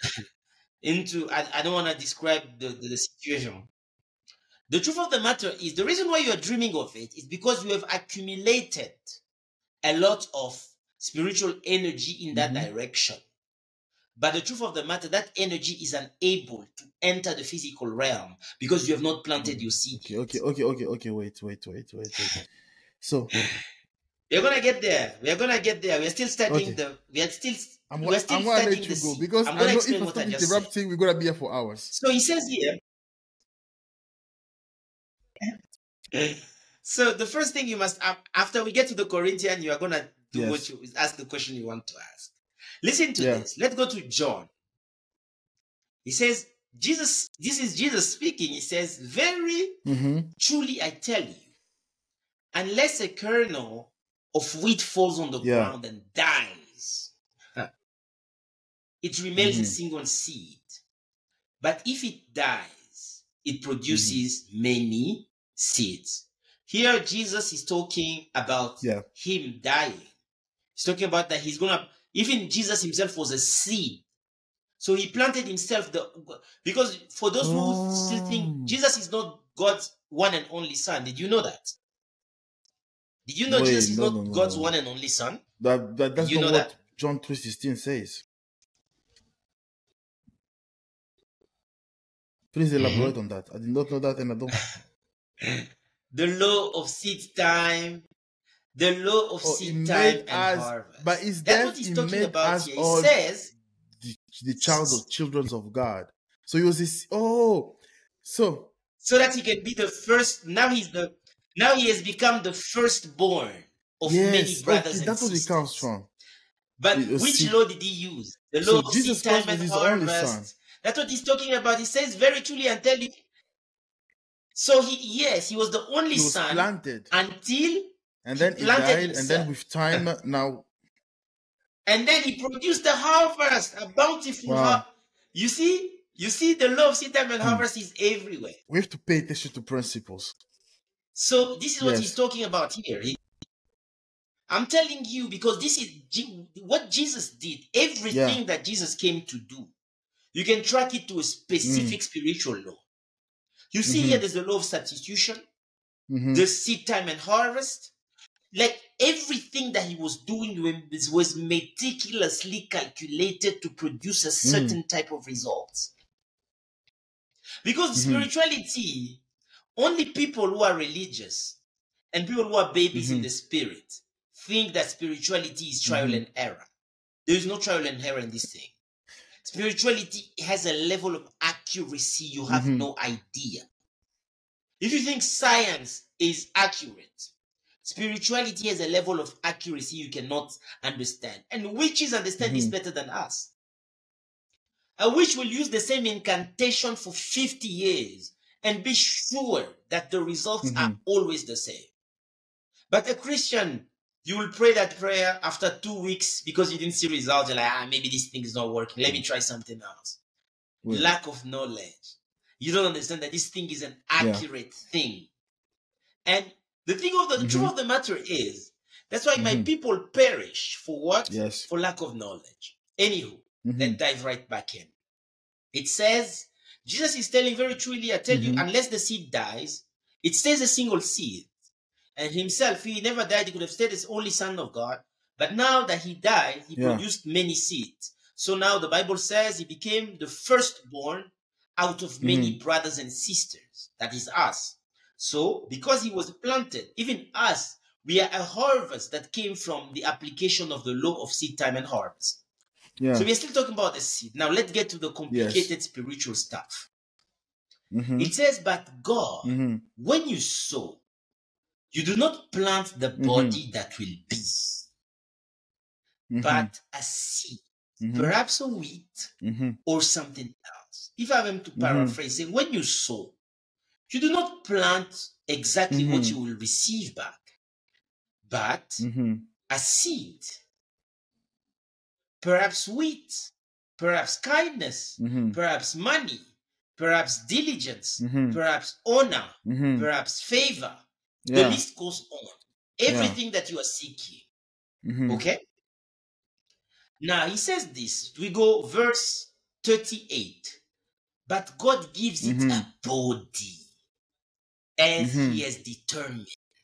into I, I don't want to describe the, the, the situation. The truth of the matter is the reason why you are dreaming of it is because you have accumulated a lot of spiritual energy in that Mhm. direction. But the truth of the matter, that energy is unable to enter the physical realm because you have not planted your seed Okay. yet. Okay. Okay. Okay. Okay. Wait. Wait. Wait. Wait. Wait. So. We're gonna get there. We're gonna get there. We're still studying Okay. the. We are still. I'm. We're Gonna, still I'm gonna studying let the you go seed. because I'm I gonna know if explain I what I start just said. interrupting, we're gonna be here for hours. So he says here. So the first thing you must, after we get to the Corinthian, you are gonna do Yes. what you ask the question you want to ask. Listen to Yeah. this. Let's go to John. He says, Jesus. This is Jesus speaking. He says, "Very Mhm. truly I tell you, unless a kernel of wheat falls on the Yeah. ground and dies, it remains a Mhm. single seed. But if it dies, it produces many seeds." Here, Jesus is talking about Yeah. him dying. He's talking about that he's gonna. Even Jesus himself was a seed, so he planted himself. The because for those who still think Oh. Jesus is not God's one and only Son, did you know that? Did you know Wait. Jesus is No. not No. No. God's No. one and only Son? That. That. Did That's you not know what that? John three sixteen says. Please elaborate Mhm. on that. I did not know that, and I don't. The law of seed time, the law of Oh, he seed time made and us, harvest. but his That's death, what he's he talking made about us here. He all says, the, the child of children of God. So he was this. Oh, so so that he can be the first. Now he's the. Now he has become the firstborn of many yes, brothers okay, and that's what it sisters. comes from. But It was which seed. law did he use? The So law of Jesus seed time Christ was and his only son. harvest. That's what he's talking about. He says very truly and tell you. So he, yes, he was the only He was son planted, until and he then he planted died, himself. and then with time now. And then he produced a harvest, a bountiful Wow. harvest. You see, you see, the law of seed time and Hmm. harvest is everywhere. We have to pay attention to principles. So this is what Yes. he's talking about here. He- I'm telling you, because this is Je- what Jesus did. Everything Yeah. that Jesus came to do, you can track it to a specific spiritual law. You see Mhm. here, there's the law of substitution, Mhm. the seed time and harvest. Like everything that he was doing was- was meticulously calculated to produce a certain type of results. Because Mhm. spirituality, only people who are religious and people who are babies in Mhm. the spirit think that spirituality is trial Mhm. and error. There is no trial and error in this thing. Spirituality has a level of accuracy you have Mhm. no idea. If you think science is accurate, spirituality has a level of accuracy you cannot understand. And witches understand this Mhm. better than us. A witch will use the same incantation for fifty years and be sure that the results are Mhm. always the same. But a Christian, you will pray that prayer after two weeks because you didn't see results. You're like, ah, maybe this thing is not working. Let me try something else. Wait. Lack of knowledge. You don't understand that this thing is an accurate thing. And the thing of the, the truth Mhm. of the matter is, that's why my Mhm. people perish. For what? Yes. For lack of knowledge. Anywho, Mhm. let's dive right back in. It says, Jesus is telling very truly, I tell you, Mhm. unless the seed dies, it stays a single seed. And himself, he never died, he could have stayed as only son of God. But now that he died, he Yeah. produced many seeds. So now the Bible says he became the firstborn out of many Mhm. brothers and sisters. That is us. So because he was planted, even us, we are a harvest that came from the application of the law of seed time and harvest. Yeah. So we're still talking about the seed. Now let's get to the complicated spiritual stuff. Mhm. It says, but God, Mhm. when you sow, you do not plant the Mhm. body that will be, Mhm. but a seed, Mhm. perhaps a wheat Mhm. or something else. If I am to Mhm. paraphrase, say, when you sow, you do not plant exactly what Mhm. you will receive back, but Mhm. a seed, perhaps wheat, perhaps kindness, Mhm. perhaps money, perhaps diligence, Mhm. perhaps honor, Mhm. perhaps favor. The Yeah. list goes on. Yeah. Everything that you are seeking. Mhm. Okay? Now he says this. We go verse thirty-eight. But God gives it Mhm. a body as Mhm. he has determined.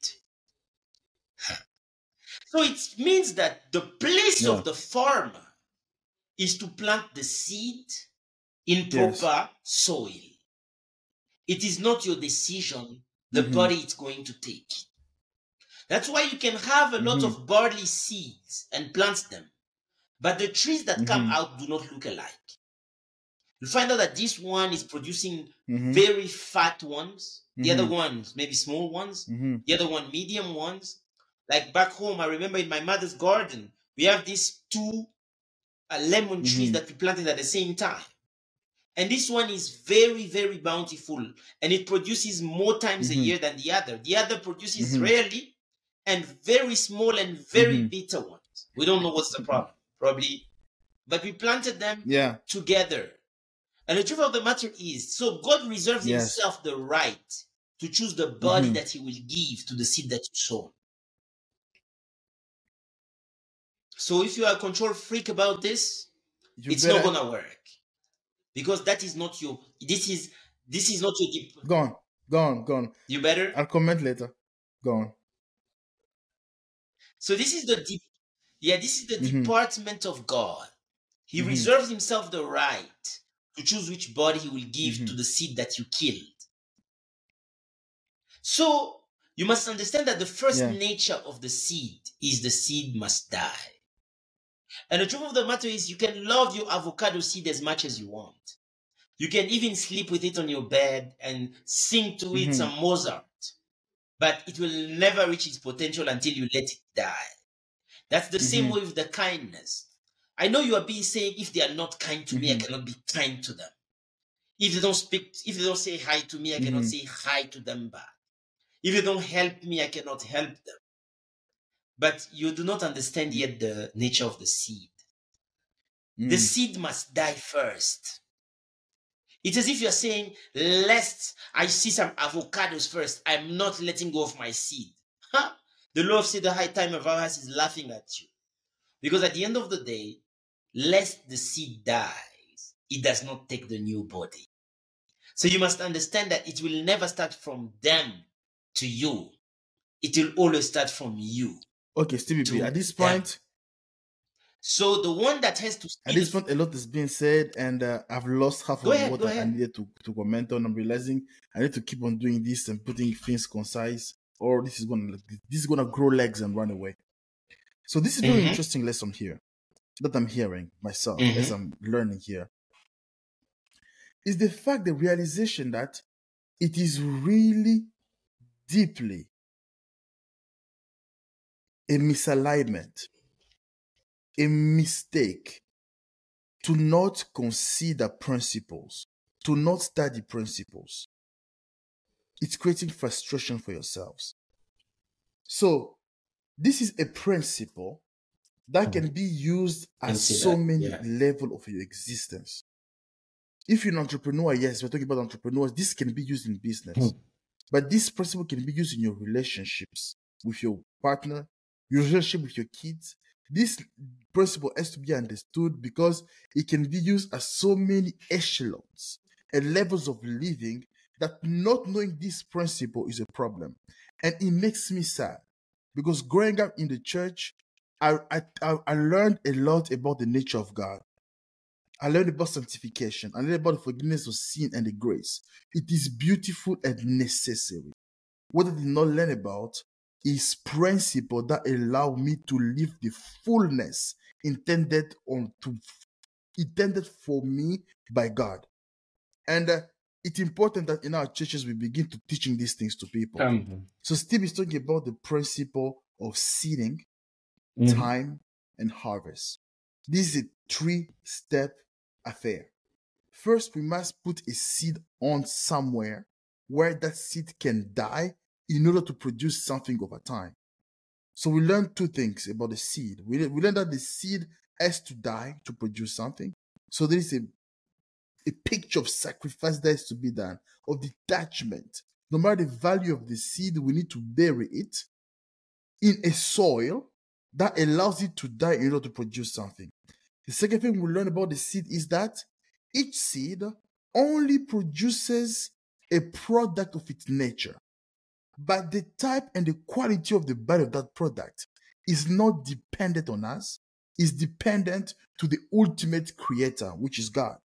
So it means that the place Yeah. of the farmer is to plant the seed in Yes. proper soil. It is not your decision, the Mhm. body it's going to take. That's why you can have a lot Mhm. of barley seeds and plant them, but the trees that come Mhm. out do not look alike. You find out that this one is producing Mhm. very fat ones, the other Mhm. ones maybe small ones, Mhm. the other one medium ones. Like back home, I remember in my mother's garden, we have these two uh, lemon trees Mhm. that we planted at the same time. And this one is very, very bountiful, and it produces more times a Mhm. year than the other. The other produces Mhm. rarely and very small and very Mhm. bitter ones. We don't know what's the problem, probably, but we planted them Yeah. together. And the truth of the matter is, so God reserves Yes. himself the right to choose the body Mhm. that he will give to the seed that you sow. So if you are a control freak about this, You it's better not gonna work. Because that is not your this is this is not your deep. go on. Go on. Go on. You better. I'll comment later. Go on. So this is the deep yeah, this is the Mhm. department of God. He Mhm. reserves himself the right to choose which body he will give Mhm. to the seed that you killed. So you must understand that the first Yeah. nature of the seed is the seed must die. And the truth of the matter is, you can love your avocado seed as much as you want. You can even sleep with it on your bed and sing to it Mhm. some Mozart, but it will never reach its potential until you let it die. That's the same Mhm. way with the kindness. I know you are being saying, if they are not kind to me, I Mhm. cannot be kind to them. If they don't speak, if they don't say hi to me, I cannot Mhm. say hi to them back. If they don't help me, I cannot help them. But you do not understand yet the nature of the seed. The Mm. seed must die first. It's as if you're saying, lest I see some avocados first, I'm not letting go of my seed. Ha! The law of the high time of ours is laughing at you. Because at the end of the day, lest the seed dies, it does not take the new body. So you must understand that it will never start from them to you. It will always start from you. Okay, Stevie B, to at this them. point, So the one that has to at see this the point, a lot is being said, and uh, I've lost half Go of ahead, what go I, I ahead. needed to, to comment on. I'm realizing I need to keep on doing this and putting things concise, or this is gonna this is gonna grow legs and run away. So this is a very Mhm. interesting lesson here that I'm hearing myself Mhm. as I'm learning here. Is the fact, the realization that it is really deeply a misalignment, a mistake to not consider principles, to not study principles. It's creating frustration for yourselves. So, this is a principle that can be used at Consider, so many yeah. levels of your existence. If you're an entrepreneur, yes, we're talking about entrepreneurs, this can be used in business. Hmm. But this principle can be used in your relationships with your partner, your relationship with your kids. This principle has to be understood because it can be used at so many echelons and levels of living that not knowing this principle is a problem. And it makes me sad because growing up in the church, I, I, I I learned a lot about the nature of God. I learned about sanctification. I learned about the forgiveness of sin and the grace. It is beautiful and necessary. What I did not learn about is principle that allow me to live the fullness intended on to intended for me by God. And uh, it's important that in our churches we begin to teaching these things to people. Um, So Steve is talking about the principle of seeding, mhm. time, and harvest. This is a three-step affair. First, we must put a seed on somewhere where that seed can die in order to produce something over time. So we learned two things about the seed. We, we learned that the seed has to die to produce something. So there is a, a picture of sacrifice that has to be done, of detachment. No matter the value of the seed, we need to bury it in a soil that allows it to die in order to produce something. The second thing we learn about the seed is that each seed only produces a product of its nature, but the type and the quality of the body of that product is not dependent on us, is dependent to the ultimate creator, which is God.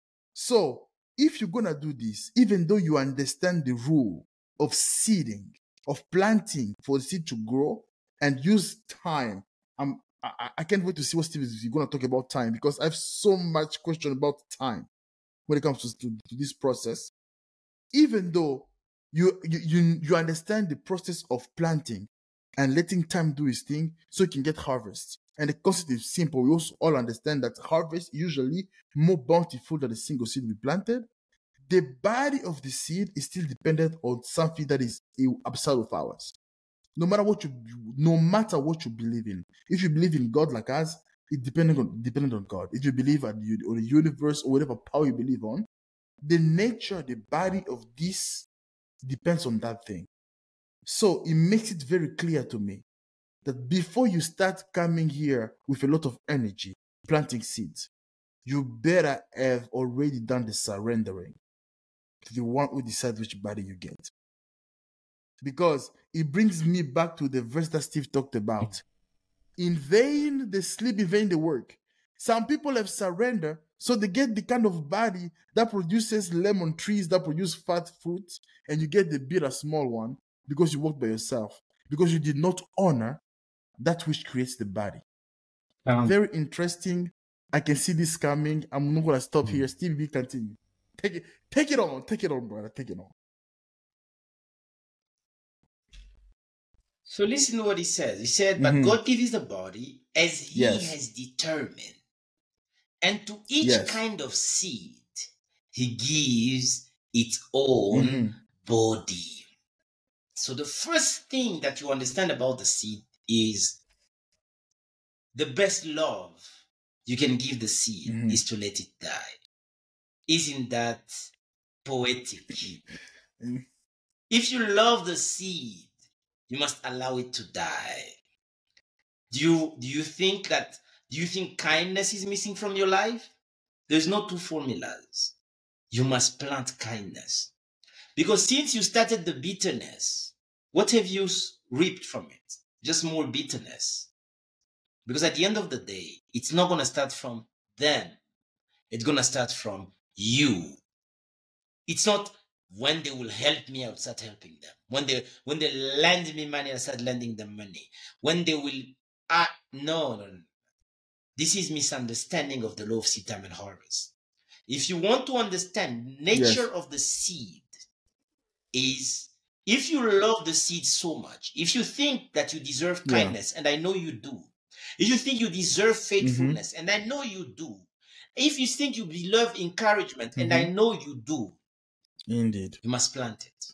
So if you're gonna do this, even though you understand the rule of seeding, of planting for the seed to grow and use time, I'm, I, I can't wait to see what Steve is going to talk about time because I have so much question about time when it comes to, to, to this process. Even though you, you you you understand the process of planting and letting time do its thing so you can get harvest. And the concept is simple. We also all understand that harvest is usually more bountiful than a single seed we planted. The body of the seed is still dependent on something that is outside of ours. No matter what you, no matter what you believe in, if you believe in God like us, it dependent on dependent on God. If you believe on the, on the universe or whatever power you believe on, the nature, the body of this depends on that thing. So it makes it very clear to me that before you start coming here with a lot of energy, planting seeds, you better have already done the surrendering to the one who decides which body you get. Because it brings me back to the verse that Steve talked about. In vain they sleep, in vain they work. Some people have surrendered, so they get the kind of body that produces lemon trees that produce fat fruit, and you get the bitter small one. because you walked by yourself, because you did not honor that which creates the body. Um, Very interesting. I can see this coming. I'm not gonna stop here. Steve B, continue. Take it, take it on, take it on, brother. Take it on. So listen to what he says. He said, but Mhm. God gives the body as he Yes. has determined. And to each Yes. kind of seed, he gives its own Mhm. body. So the first thing that you understand about the seed is the best love you can give the seed Mhm. is to let it die. Isn't that poetic? Mm. If you love the seed, you must allow it to die. Do you do you think that do you think kindness is missing from your life? There's no two formulas. You must plant kindness. Because since you started the bitterness, what have you s- reaped from it? Just more bitterness. Because at the end of the day, it's not going to start from them. It's going to start from you. It's not when they will help me, I'll start helping them. When they when they lend me money, I'll start lending them money. When they will, ah, no, no, no. This is misunderstanding of the law of seed time and harvest. If you want to understand nature Yes. of the seed, is if you love the seed so much, if you think that you deserve Yeah. kindness, and I know you do, if you think you deserve faithfulness, and I know you do, if you think you deserve encouragement, and I know you do, Indeed. you must plant it.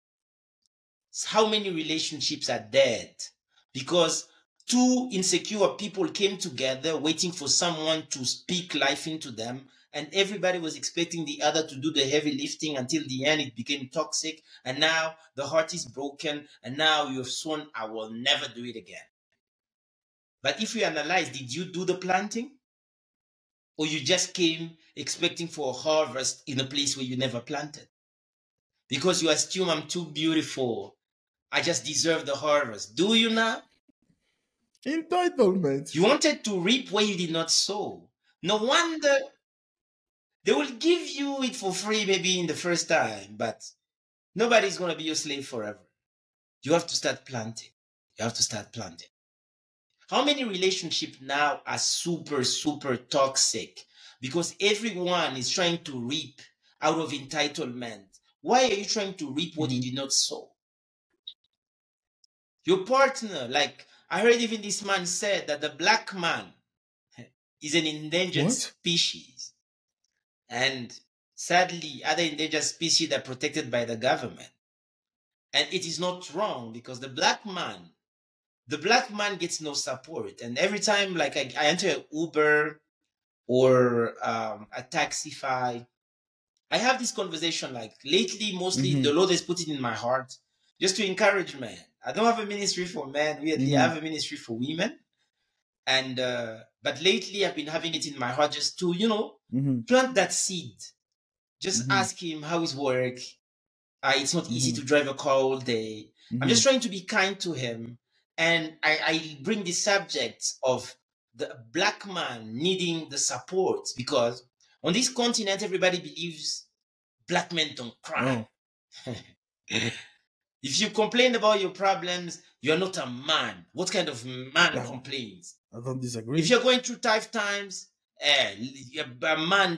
How many relationships are dead because two insecure people came together waiting for someone to speak life into them, and everybody was expecting the other to do the heavy lifting until the end it became toxic, and now the heart is broken, and now you've sworn, I will never do it again. But if you analyze, did you do the planting? Or you just came expecting for a harvest in a place where you never planted? Because you assume I'm too beautiful, I just deserve the harvest. Do you now? Entitlement. You wanted to reap where you did not sow. No wonder they will give you it for free maybe in the first time, but nobody's going to be your slave forever. You have to start planting. You have to start planting. How many relationships now are super, super toxic because everyone is trying to reap out of entitlement? Why are you trying to reap what you did not sow? Your partner, like I heard even this man said that the black man is an endangered What? species. And sadly, other endangered species are protected by the government. And it is not wrong because the black man, the black man gets no support. And every time like I, I enter an Uber or um, a Taxify, I have this conversation like lately, mostly Mhm. the Lord has put it in my heart just to encourage men. I don't have a ministry for men. Weirdly, Mhm. I have a ministry for women. And uh, but lately I've been having it in my heart just to, you know, Mhm. plant that seed. Just Mhm. ask him how his work. Uh, it's not easy Mhm. to drive a car all day. I'm just Mhm. trying to be kind to him. And I, I bring the subject of the black man needing the support because on this continent, everybody believes black men don't cry. Oh. If you complain about your problems, you're not a man. What kind of man No. complains? I don't disagree. If you're going through tough times, eh, a man.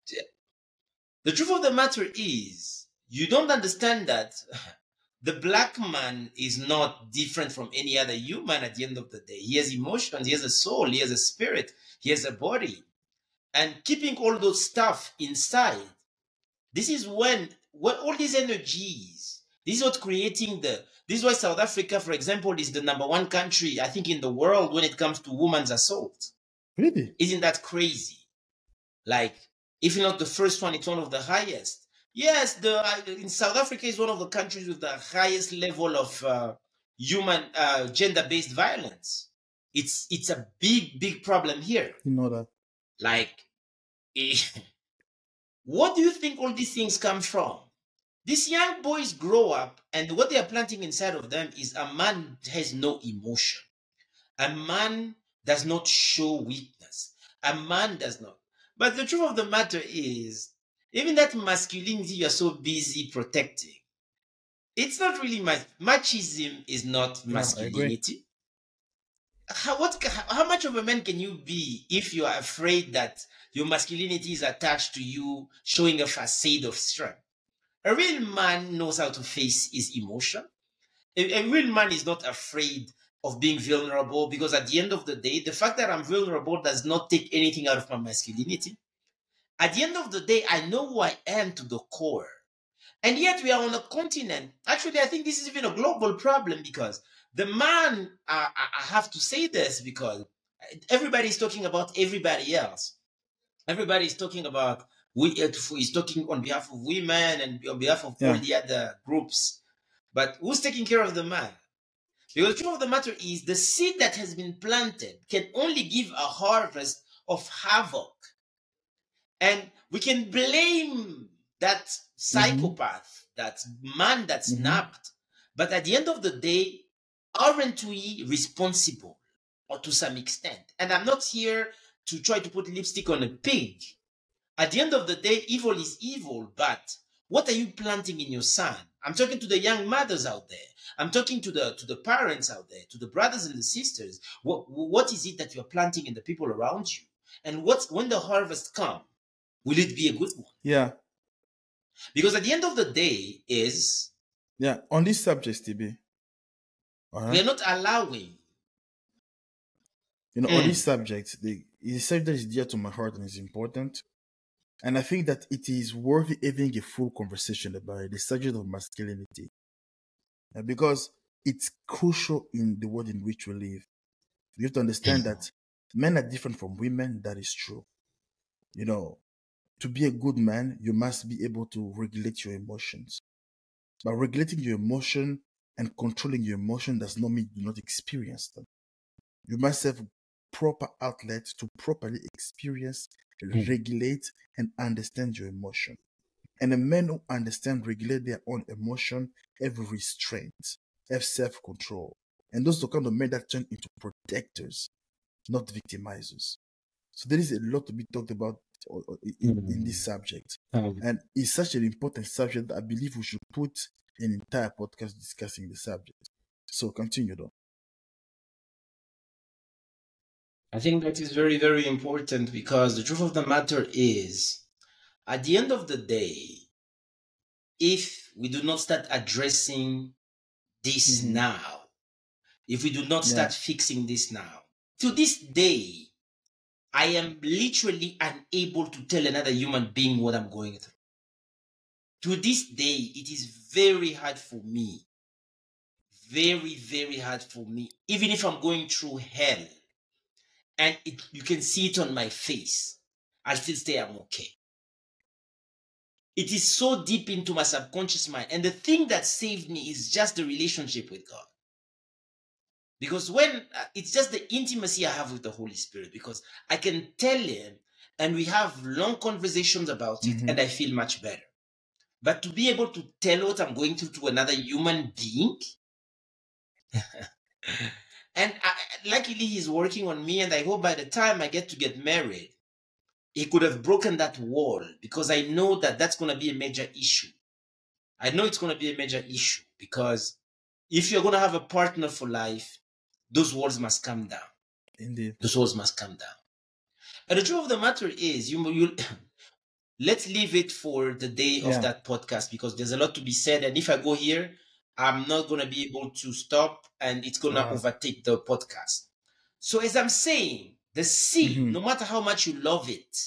The truth of the matter is, you don't understand that the black man is not different from any other human at the end of the day. He has emotions, he has a soul, he has a spirit, he has a body. And keeping all those stuff inside, this is when, when all these energies, this is what creating the, this is why South Africa, for example, is the number one country, I think, in the world when it comes to women's assault. Really? Isn't that crazy? Like, if not the first one, it's one of the highest. Yes, the uh, in South Africa is one of the countries with the highest level of uh, human uh, gender-based violence. It's it's a big big problem here. You know that. Like, eh, what do you think all these things come from? These young boys grow up, and what they are planting inside of them is a man has no emotion. A man does not show weakness. A man does not. But the truth of the matter is, even that masculinity you're so busy protecting, it's not really much. Machism is not Yeah, I agree. masculinity. How, what, how much of a man can you be if you are afraid that your masculinity is attached to you showing a facade of strength? A real man knows how to face his emotion. A, a real man is not afraid of being vulnerable, because at the end of the day, the fact that I'm vulnerable does not take anything out of my masculinity. At the end of the day, I know who I am to the core. And yet we are on a continent. Actually, I think this is even a global problem, because the man, uh, I have to say this because everybody's talking about everybody else. Everybody's talking about, we is talking on behalf of women and on behalf of Yeah. all the other groups. But who's taking care of the man? Because the truth of the matter is, the seed that has been planted can only give a harvest of havoc. And we can blame that psychopath, mm-hmm. that man that snapped. Mm-hmm. But at the end of the day, aren't we responsible, or to some extent? And I'm not here to try to put lipstick on a pig. At the end of the day, evil is evil, but what are you planting in your son? I'm talking to the young mothers out there. I'm talking to the to the parents out there, to the brothers and the sisters. What, what is it that you're planting in the people around you? And what's, when the harvest comes, will it be a good one? Yeah. Because at the end of the day is... Yeah, on this subject, T B. Uh-huh. We are not allowing... You know, mm. on this subject, the, the subject is dear to my heart and is important. And I think that it is worth having a full conversation about it, the subject of masculinity. Uh, because it's crucial in the world in which we live. You have to understand that men are different from women. That is true. You know, to be a good man, you must be able to regulate your emotions. But regulating your emotion and controlling your emotion does not mean you do not experience them. You must have proper outlets to properly experience, mm. regulate, and understand your emotion. And a man who understand, regulate their own emotion, have restraint, have self-control. And those are the kind of men that turn into protectors, not victimizers. So there is a lot to be talked about in, mm. in this subject. Um, and it's such an important subject that I believe we should put an entire podcast discussing the subject. So continue though. I think that is very, very important, because the truth of the matter is, at the end of the day, if we do not start addressing this mm-hmm. now, if we do not start yeah. fixing this now, to this day, I am literally unable to tell another human being what I'm going through. To this day, it is very hard for me. Very, very hard for me. Even if I'm going through hell, and it, you can see it on my face, I'll still say I'm okay. It is so deep into my subconscious mind. And the thing that saved me is just the relationship with God. Because when uh, it's just the intimacy I have with the Holy Spirit, because I can tell him and we have long conversations about it, mm-hmm. and I feel much better. But to be able to tell what I'm going through to another human being, and I, luckily he's working on me, and I hope by the time I get to get married, he could have broken that wall, because I know that that's going to be a major issue. I know it's going to be a major issue, because if you're going to have a partner for life, those walls must come down. Indeed. Those walls must come down. And the truth of the matter is, you, you let's leave it for the day yeah. of that podcast, because there's a lot to be said. And if I go here, I'm not going to be able to stop, and it's going to uh-huh. overtake the podcast. So as I'm saying, the seed, mm-hmm. no matter how much you love it,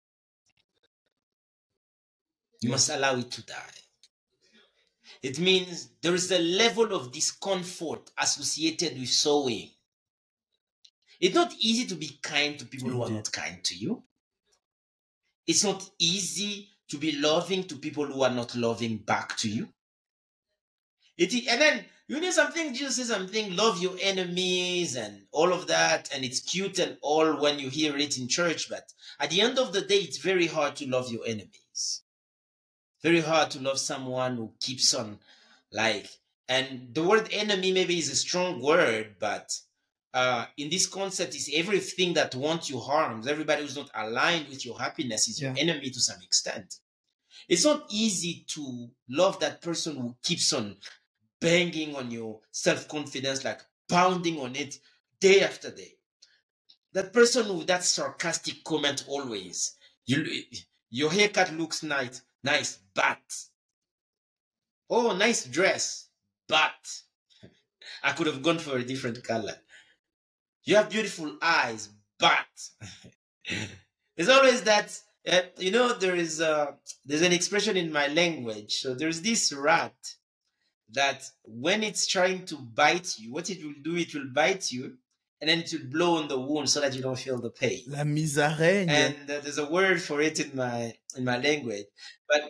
you yes. must allow it to die. It means there is a level of discomfort associated with sowing. It's not easy to be kind to people Indeed. Who are not kind to you. It's not easy to be loving to people who are not loving back to you. It, and then, you know something, Jesus says something, love your enemies and all of that, and it's cute and all when you hear it in church, but at the end of the day, it's very hard to love your enemies. Very hard to love someone who keeps on, like, and the word enemy maybe is a strong word, but uh, in this concept is everything that wants you harms. Everybody who's not aligned with your happiness is yeah. your enemy to some extent. It's not easy to love that person who keeps on banging on your self-confidence, like pounding on it day after day. That person with that sarcastic comment always. You, your haircut looks nice, nice, but oh, nice dress, but I could have gone for a different color. You have beautiful eyes, but there's always that. Uh, you know, there is uh, there's an expression in my language. So there's this rat that when it's trying to bite you, what it will do, it will bite you, and then it will blow on the wound so that you don't feel the pain. La musaraigne. And uh, there's a word for it in my in my language, but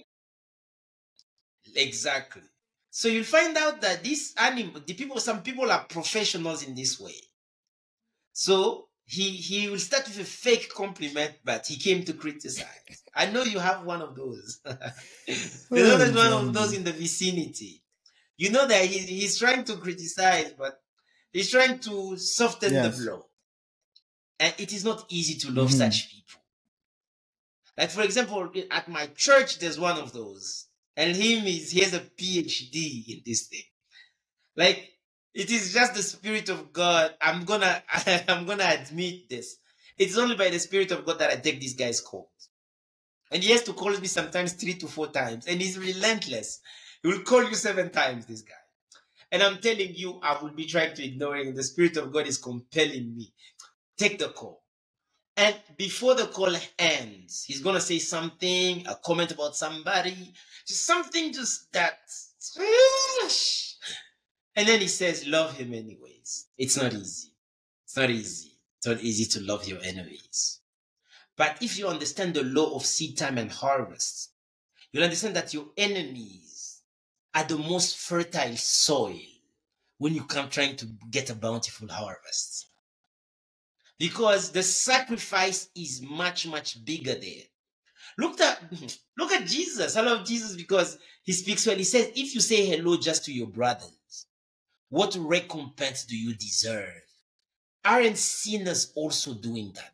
exactly. So you'll find out that this animal, the people, some people are professionals in this way. So he he will start with a fake compliment, but he came to criticize. I know you have one of those. There's Oh, always one John. of those in the vicinity. You know that he, he's trying to criticize, but he's trying to soften Yes. the blow. And it is not easy to love Mhm. such people. Like, for example, at my church, there's one of those. And him is, he has a P H D in this thing. Like, it is just the Spirit of God. I'm gonna, I'm gonna admit this. It's only by the Spirit of God that I take this guy's calls. And he has to call me sometimes three to four times. And he's relentless. He will call you seven times, this guy. And I'm telling you, I will be trying to ignore it. And the Spirit of God is compelling me. Take the call. And before the call ends, he's going to say something, a comment about somebody, just something just that. And then he says, love him anyways. It's not easy. It's not easy. It's not easy to love your enemies. But if you understand the law of seed time and harvest, you'll understand that your enemies are the most fertile soil when you come trying to get a bountiful harvest. Because the sacrifice is much, much bigger there. Look at, look at Jesus. I love Jesus because he speaks well. He says, if you say hello just to your brothers, what recompense do you deserve? Aren't sinners also doing that?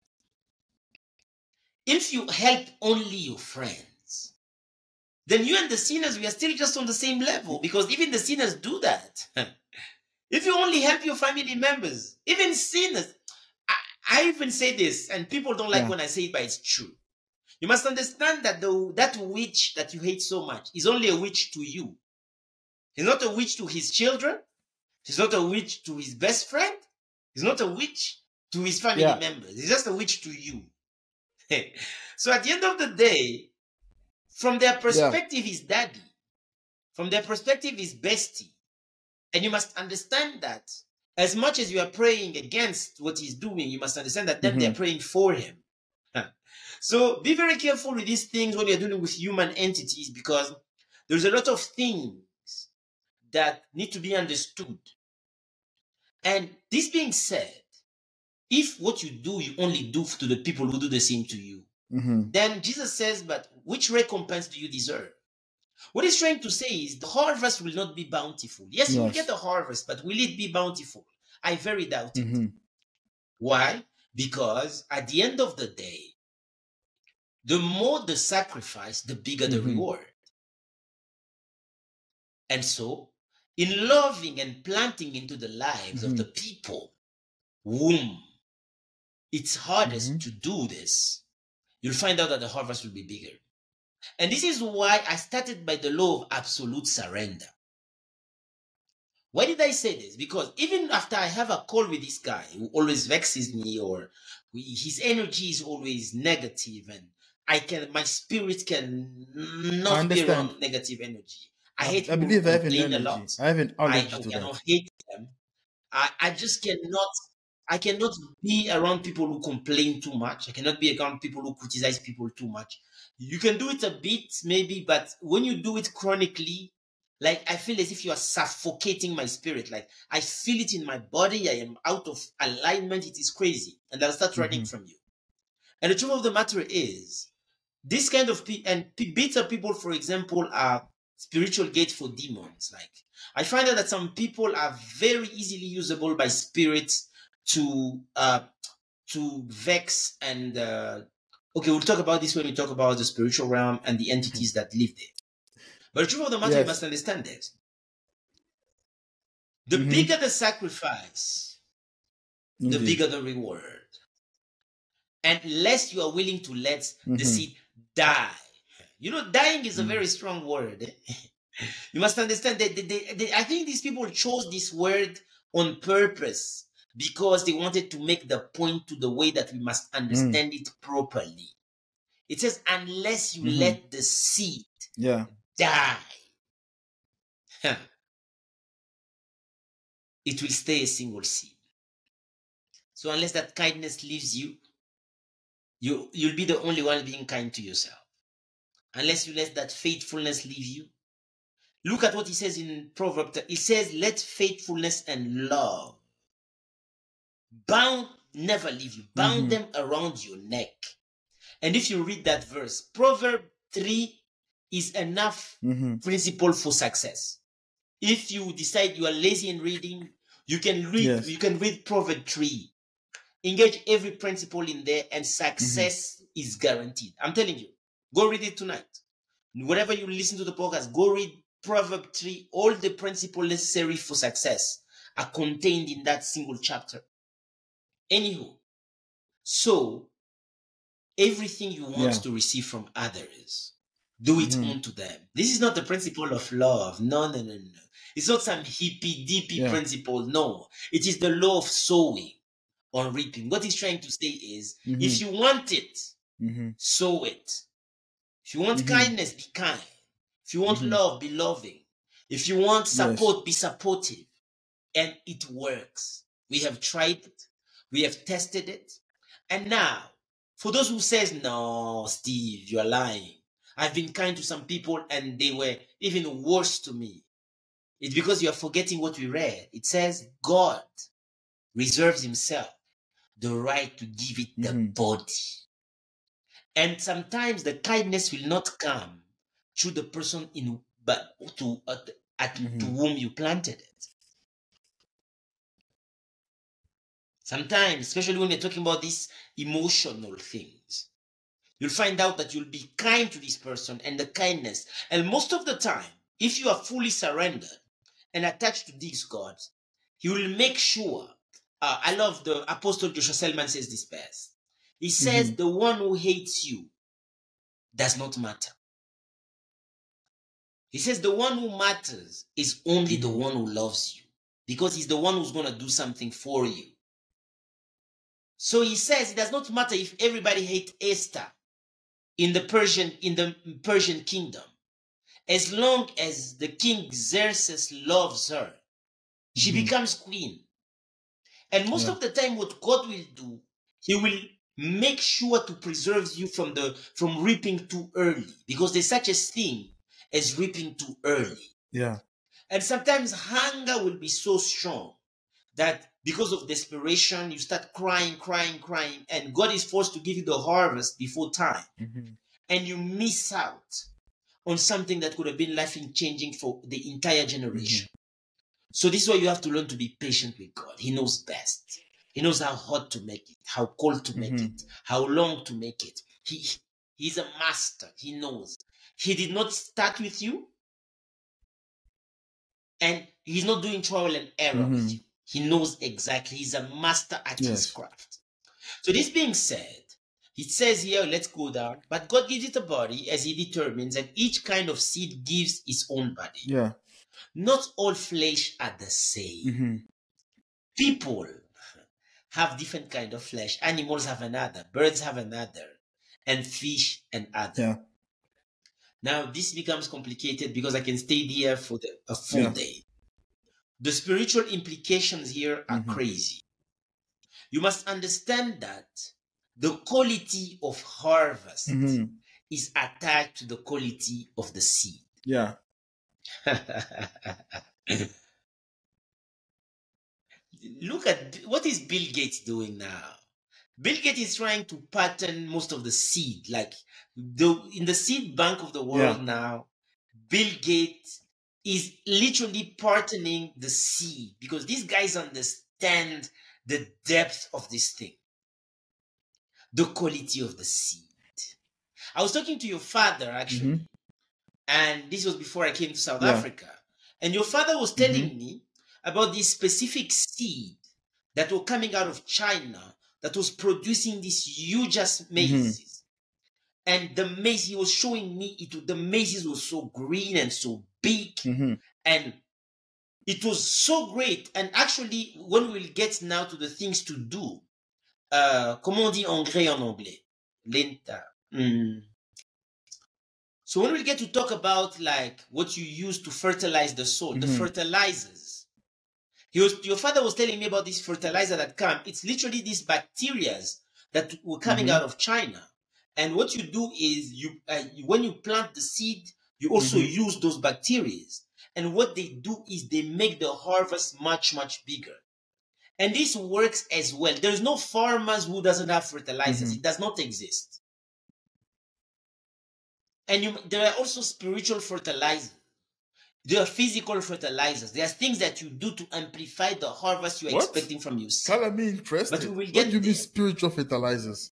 If you help only your friends, then you and the sinners, we are still just on the same level because even the sinners do that. If you only help your family members, even sinners, I, I even say this, and people don't like Yeah. when I say it, but it's true. You must understand that the, that witch that you hate so much is only a witch to you. He's not a witch to his children. He's not a witch to his best friend. He's not a witch to his family Yeah. members. He's just a witch to you. So at the end of the day, from their perspective, he's daddy. From their perspective, he's bestie. And you must understand that as much as you are praying against what he's doing, you must understand that then Mhm. they're praying for him. So be very careful with these things when you're dealing with human entities because there's a lot of things that need to be understood. And this being said, if what you do, you only do to the people who do the same to you, Mhm. then Jesus says, but which recompense do you deserve? What he's trying to say is the harvest will not be bountiful. Yes, you will Yes. get the harvest, but will it be bountiful? I very doubt it. Mhm. Why? Because at the end of the day, the more the sacrifice, the bigger the Mhm. reward. And so, in loving and planting into the lives of Mhm. the people whom it's hardest Mhm. to do this, you'll find out that the harvest will be bigger. And this is why I started by the law of absolute surrender. Why did I say this? Because even after I have a call with this guy who always vexes me or we, his energy is always negative and I can, my spirit can I not be understand. around negative energy. I I, hate I people believe who I have an complain a energy. lot. I have an I, allergy I to cannot that. hate them. I, I just cannot, I cannot be around people who complain too much. I cannot be around people who criticize people too much. You can do it a bit, maybe, but when you do it chronically, like I feel as if you are suffocating my spirit. Like I feel it in my body. I am out of alignment. It is crazy. And I'll start running Mhm. from you. And the truth of the matter is, this kind of people, and p- bitter people, for example, are spiritual gate for demons. Like I find out that some people are very easily usable by spirits to uh, to vex and uh, Okay, we'll talk about this when we talk about the spiritual realm and the entities that live there. But the truth of the matter, Yes. you must understand this. The Mhm. bigger the sacrifice, the Indeed. bigger the reward. And less you are willing to let the Mhm. seed die. You know, dying is a Mm. very strong word. eh? You must understand that they, they, they, I think these people chose this word on purpose because they wanted to make the point to the way that we must understand it properly. It says, unless you Mhm. let the seed Yeah. die, huh, it will stay a single seed. So unless that kindness leaves you, you you'll be the only one being kind to yourself. Unless you let that faithfulness leave you. Look at what he says in Proverbs. He says, let faithfulness and love bound never leave you. Bound Mhm. them around your neck. And if you read that verse, Proverb three is enough Mhm. principle for success. If you decide you are lazy in reading, you can read Yes. you can read Proverb three. Engage every principle in there, and success is guaranteed. I'm telling you. Go read it tonight. Whenever you listen to the podcast, go read Proverb three. All the principles necessary for success are contained in that single chapter. Anywho, so everything you want Yeah. to receive from others, do it Mhm. unto them. This is not the principle of love. No, no, no, no. It's not some hippy dippy Yeah. principle. No, it is the law of sowing on reaping. What he's trying to say is, Mhm. if you want it, Mhm. sow it. If you want Mhm. kindness, be kind. If you want Mhm. love, be loving. If you want Yes. support, be supportive. And it works. We have tried it. We have tested it. And now, for those who says, no, Steve, you're lying. I've been kind to some people and they were even worse to me. It's because you're forgetting what we read. It says God reserves himself the right to give it the Mhm. body. And sometimes the kindness will not come through the person in but to uh, at to Mhm. whom you planted it. Sometimes, especially when we're talking about these emotional things, you'll find out that you'll be kind to this person and the kindness. And most of the time, if you are fully surrendered and attached to this God, he will make sure. Uh, I love the Apostle Joshua Selman says this best. He says, Mhm. the one who hates you does not matter. He says the one who matters is only the Mhm. one who loves you, because he's the one who's going to do something for you. So he says it does not matter if everybody hates Esther in the Persian in the Persian kingdom, as long as the king Xerxes loves her, she Mhm. becomes queen. And most Yeah. of the time, what God will do, he will make sure to preserve you from the from reaping too early, because there's such a thing as reaping too early. Yeah. And sometimes hunger will be so strong that because of desperation, you start crying, crying, crying, and God is forced to give you the harvest before time. Mhm. And you miss out on something that could have been life changing for the entire generation. So this is why you have to learn to be patient with God. He knows best. He knows how hot to make it, how cold to make Mhm. it, how long to make it. He He's a master. He knows. He did not start with you, and he's not doing trial and error with Mhm. you. He knows exactly. He's a master at his Yes. craft. So this being said, he says here, let's go down. But God gives it a body as he determines, and each kind of seed gives its own body. Yeah. Not all flesh are the same. Mhm. People have different kind of flesh. Animals have another. Birds have another. And fish another. Yeah. Now, this becomes complicated because I can stay here for the, a full Yeah. day. The spiritual implications here are Mhm. crazy. You must understand that the quality of harvest Mhm. is attached to the quality of the seed. Yeah. Look at what is Bill Gates doing now. Bill Gates is trying to pattern most of the seed. Like the in the seed bank of the world Yeah. now, Bill Gates is literally patterning the seed, because these guys understand the depth of this thing, the quality of the seed. I was talking to your father, actually, Mhm. and this was before I came to South Yeah. Africa. And your father was telling Mhm. me about this specific seed that were coming out of China that was producing these huge ass mazes. And the maze, he was showing me, it the mazes was so green and so big. Mhm. And it was so great. And actually, when we'll get now to the things to do, uh, comment on dit engrais en anglais? Lenta. Mm. So when we get to talk about like what you use to fertilize the soil, the Mhm. fertilizers, he was, your father was telling me about this fertilizer that come. It's literally these bacterias that were coming Mhm. out of China. And what you do is you, uh, you when you plant the seed, you also Mhm. use those bacteria. And what they do is they make the harvest much, much bigger. And this works as well. There's no farmers who doesn't have fertilizers. Mhm. It does not exist. And you, there are also spiritual fertilizers. There are physical fertilizers. There are things that you do to amplify the harvest you're What? expecting from your seed. Color me But interested. we will What get do you there. mean spiritual fertilizers?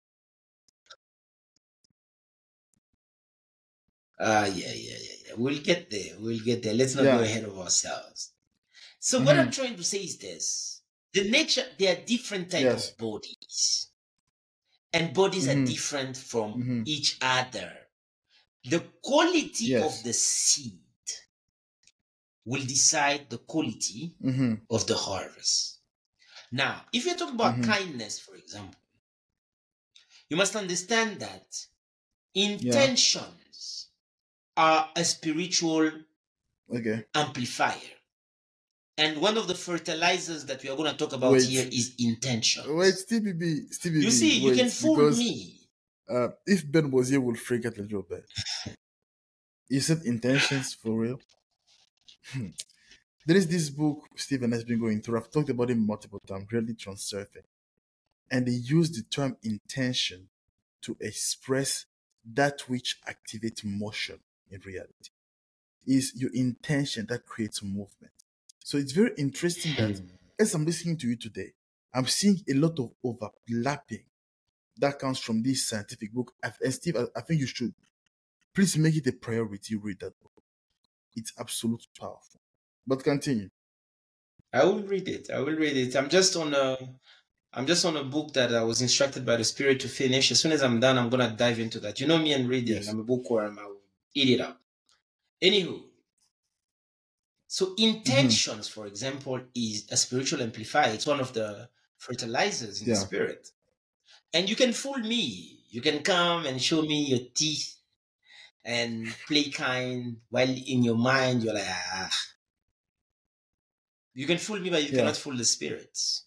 Ah, yeah, yeah, yeah, yeah. We'll get there. We'll get there. Let's not Yeah. go ahead of ourselves. So what Mhm. I'm trying to say is this. The nature, there are different type Yes. of bodies. And bodies are Mhm. different from Mhm. each other. The quality Yes. of the seed will decide the quality Mhm. of the harvest. Now, if you're talking about Mhm. kindness, for example, you must understand that Yeah. intentions are a spiritual Okay. amplifier. And one of the fertilizers that we are going to talk about Wait. here is intentions. Wait, Stevie B. Stevie You B. see, you wait, can fool because me. uh, if Ben was here, we'll freak out a little bit. You said intentions for real? Hmm. There is this book Stephen has been going through. I've talked about it multiple times, really Transurfing. And they use the term intention to express that which activates motion in reality. Is your intention that creates movement. So it's very interesting that as I'm listening to you today, I'm seeing a lot of overlapping that comes from this scientific book. And Steve, I, I think you should please make it a priority. Read that book. It's absolutely powerful. But continue. I will read it. I will read it. I'm just on a I'm just on a book that I was instructed by the Spirit to finish. As soon as I'm done, I'm gonna dive into that. You know me and reading. Yes. I'm a bookworm. I will eat it up. Anywho, so intentions, mm-hmm. for example, is a spiritual amplifier. It's one of the fertilizers in Yeah. the spirit. And you can fool me. You can come and show me your teeth and play kind while in your mind you're like, ah. You can fool me, but you Yeah. cannot fool the spirits.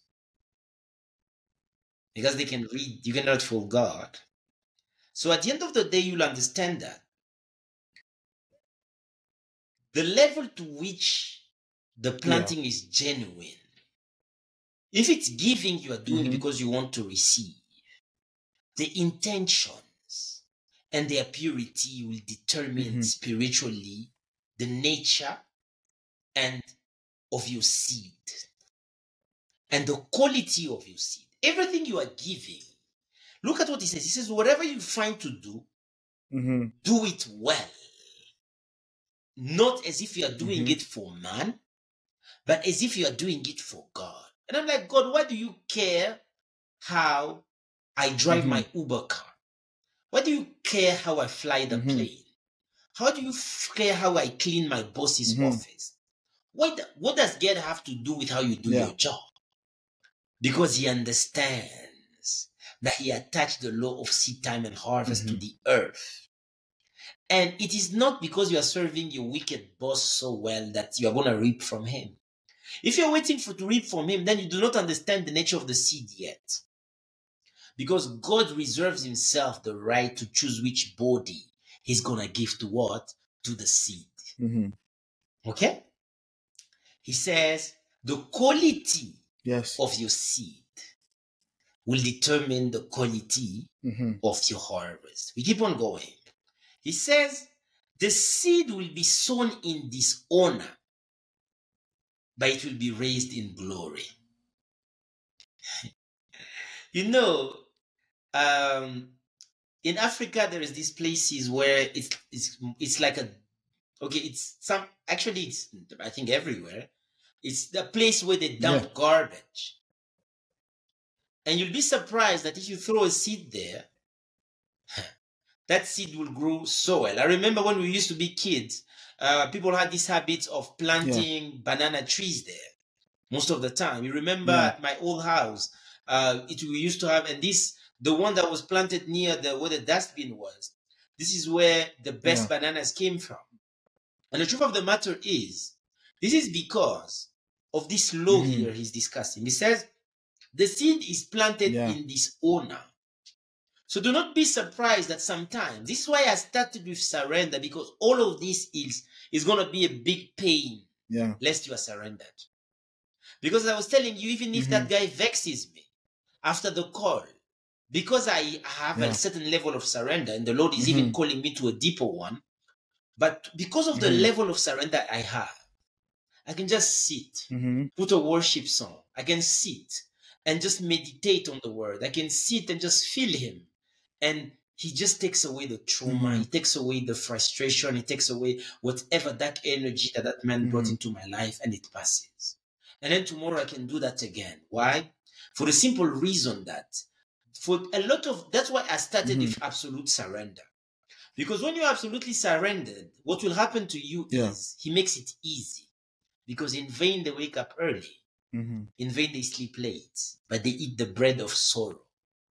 Because they can read, you cannot fool God. So at the end of the day, you'll understand that the level to which the planting Yeah. is genuine, if it's giving, you are doing Mhm. it because you want to receive. The intentions and their purity will determine Mhm. spiritually the nature and of your seed and the quality of your seed. Everything you are giving. Look at what he says. He says, whatever you find to do, Mhm. do it well. Not as if you are doing Mhm. it for man, but as if you are doing it for God. And I'm like, God, why do you care how I drive Mhm. my Uber car? Why do you care how I fly the Mhm. plane? How do you f- care how I clean my boss's Mhm. office? What, what does God have to do with how you do Yeah. your job? Because he understands that he attached the law of seed time and harvest to Mhm. the earth. And it is not because you are serving your wicked boss so well that you are going to reap from him. If you're waiting for to reap from him, then you do not understand the nature of the seed yet. Because God reserves himself the right to choose which body he's going to give to what? To the seed. Mhm. Okay? He says the quality Yes. of your seed will determine the quality Mhm. of your harvest. We keep on going. He says the seed will be sown in dishonor, but it will be raised in glory. You know, um, in Africa, there is these places where it's it's it's like a okay, it's some actually it's I think everywhere. It's the place where they dump Yeah. garbage. And you'll be surprised that if you throw a seed there, that seed will grow so well. I remember when we used to be kids, uh, people had this habit of planting banana trees there most of the time. You remember Yeah. at my old house, uh, it we used to have, and this the one that was planted near the where the dustbin was. This is where the best Yeah. bananas came from. And the truth of the matter is, this is because of this law Mhm. here he's discussing. He says the seed is planted Yeah. in dishonor. So do not be surprised that sometimes, this is why I started with surrender, because all of this is, is going to be a big pain Yeah. lest you are surrendered. Because I was telling you, even if Mhm. that guy vexes me after the call, because I have Yeah. a certain level of surrender, and the Lord is even Mhm. calling me to a deeper one, but because of the Mhm. level of surrender I have, I can just sit, Mhm. put a worship song. I can sit and just meditate on the word. I can sit and just feel him. And he just takes away the trauma. Mhm. He takes away the frustration. He takes away whatever that energy that that man brought Mhm. into my life, and it passes. And then tomorrow I can do that again. Why? For the simple reason that for a lot of, that's why I started Mhm. with absolute surrender. Because when you're absolutely surrendered, what will happen to you Yeah. is he makes it easy. Because in vain they wake up early, Mhm. in vain they sleep late, but they eat the bread of sorrow.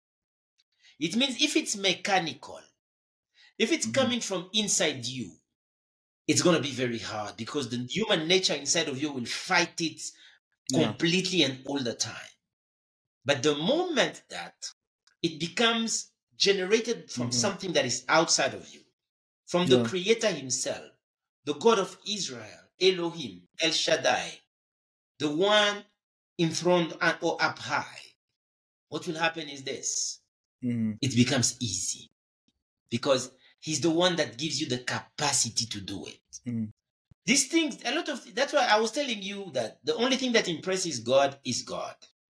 It means if it's mechanical, if it's Mhm. coming from inside you, it's going to be very hard because the human nature inside of you will fight it Yeah. completely and all the time. But the moment that it becomes generated from Mhm. something that is outside of you, from the Yeah. Creator himself, the God of Israel, Elohim, El Shaddai, the one enthroned and or up high, what will happen is this: Mhm. it becomes easy because he's the one that gives you the capacity to do it. Mhm. These things, a lot of, that's why I was telling you that the only thing that impresses God is God.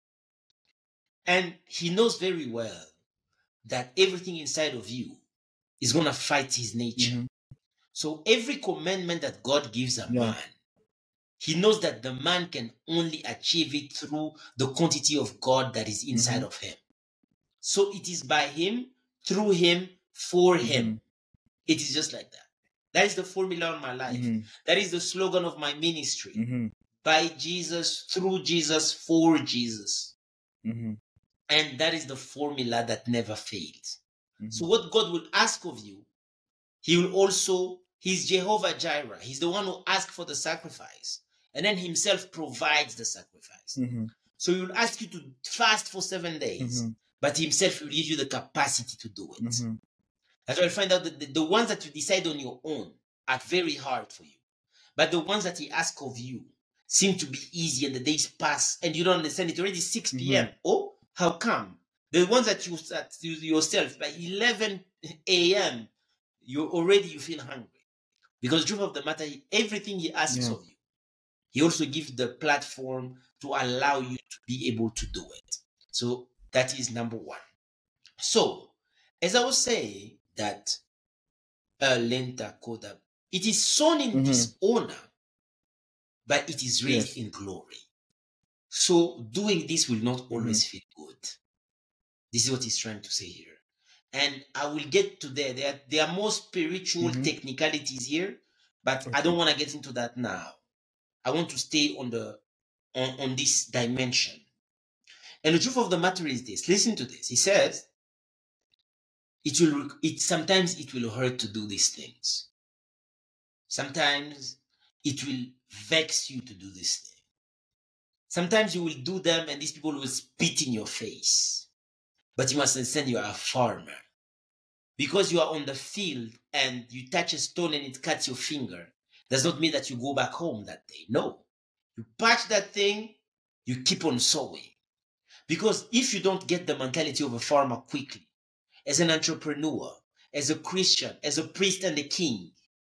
And he knows very well that everything inside of you is going to fight his nature. Mhm. So every commandment that God gives a Yeah. man, he knows that the man can only achieve it through the quantity of God that is inside Mhm. of him. So it is by him, through him, for him. Mhm. It is just like that. That is the formula of my life. Mhm. That is the slogan of my ministry. Mhm. By Jesus, through Jesus, for Jesus. Mhm. And that is the formula that never fails. Mhm. So what God will ask of you, he will also, he's Jehovah Jireh. He's the one who asks for the sacrifice. And then himself provides the sacrifice. Mhm. So he will ask you to fast for seven days, Mhm. but himself will give you the capacity to do it. Mhm. That's why you find out that the, the ones that you decide on your own are very hard for you. But the ones that he asks of you seem to be easy, and the days pass and you don't understand. It's already six p.m. Mhm. Oh, how come? The ones that you start to yourself by eleven a.m., you already you feel hungry. Because the truth of the matter, everything he asks Yeah. of you, he also gives the platform to allow you to be able to do it. So that is number one. So, as I was saying, that uh, Lenta Koda, it is sown in Mhm. dishonor, but it is raised Yes. in glory. So doing this will not Mhm. always feel good. This is what he's trying to say here. And I will get to there. There are, there are more spiritual Mhm. technicalities here, but I Okay. don't want to get into that now. I want to stay on the on, on this dimension. And the truth of the matter is this. Listen to this. He says, it will it sometimes it will hurt to do these things. Sometimes it will vex you to do this thing. Sometimes you will do them and these people will spit in your face. But you must understand you are a farmer. Because you are on the field and you touch a stone and it cuts your finger, does not mean that you go back home that day. No. You patch that thing, you keep on sowing. Because if you don't get the mentality of a farmer quickly, as an entrepreneur, as a Christian, as a priest and a king,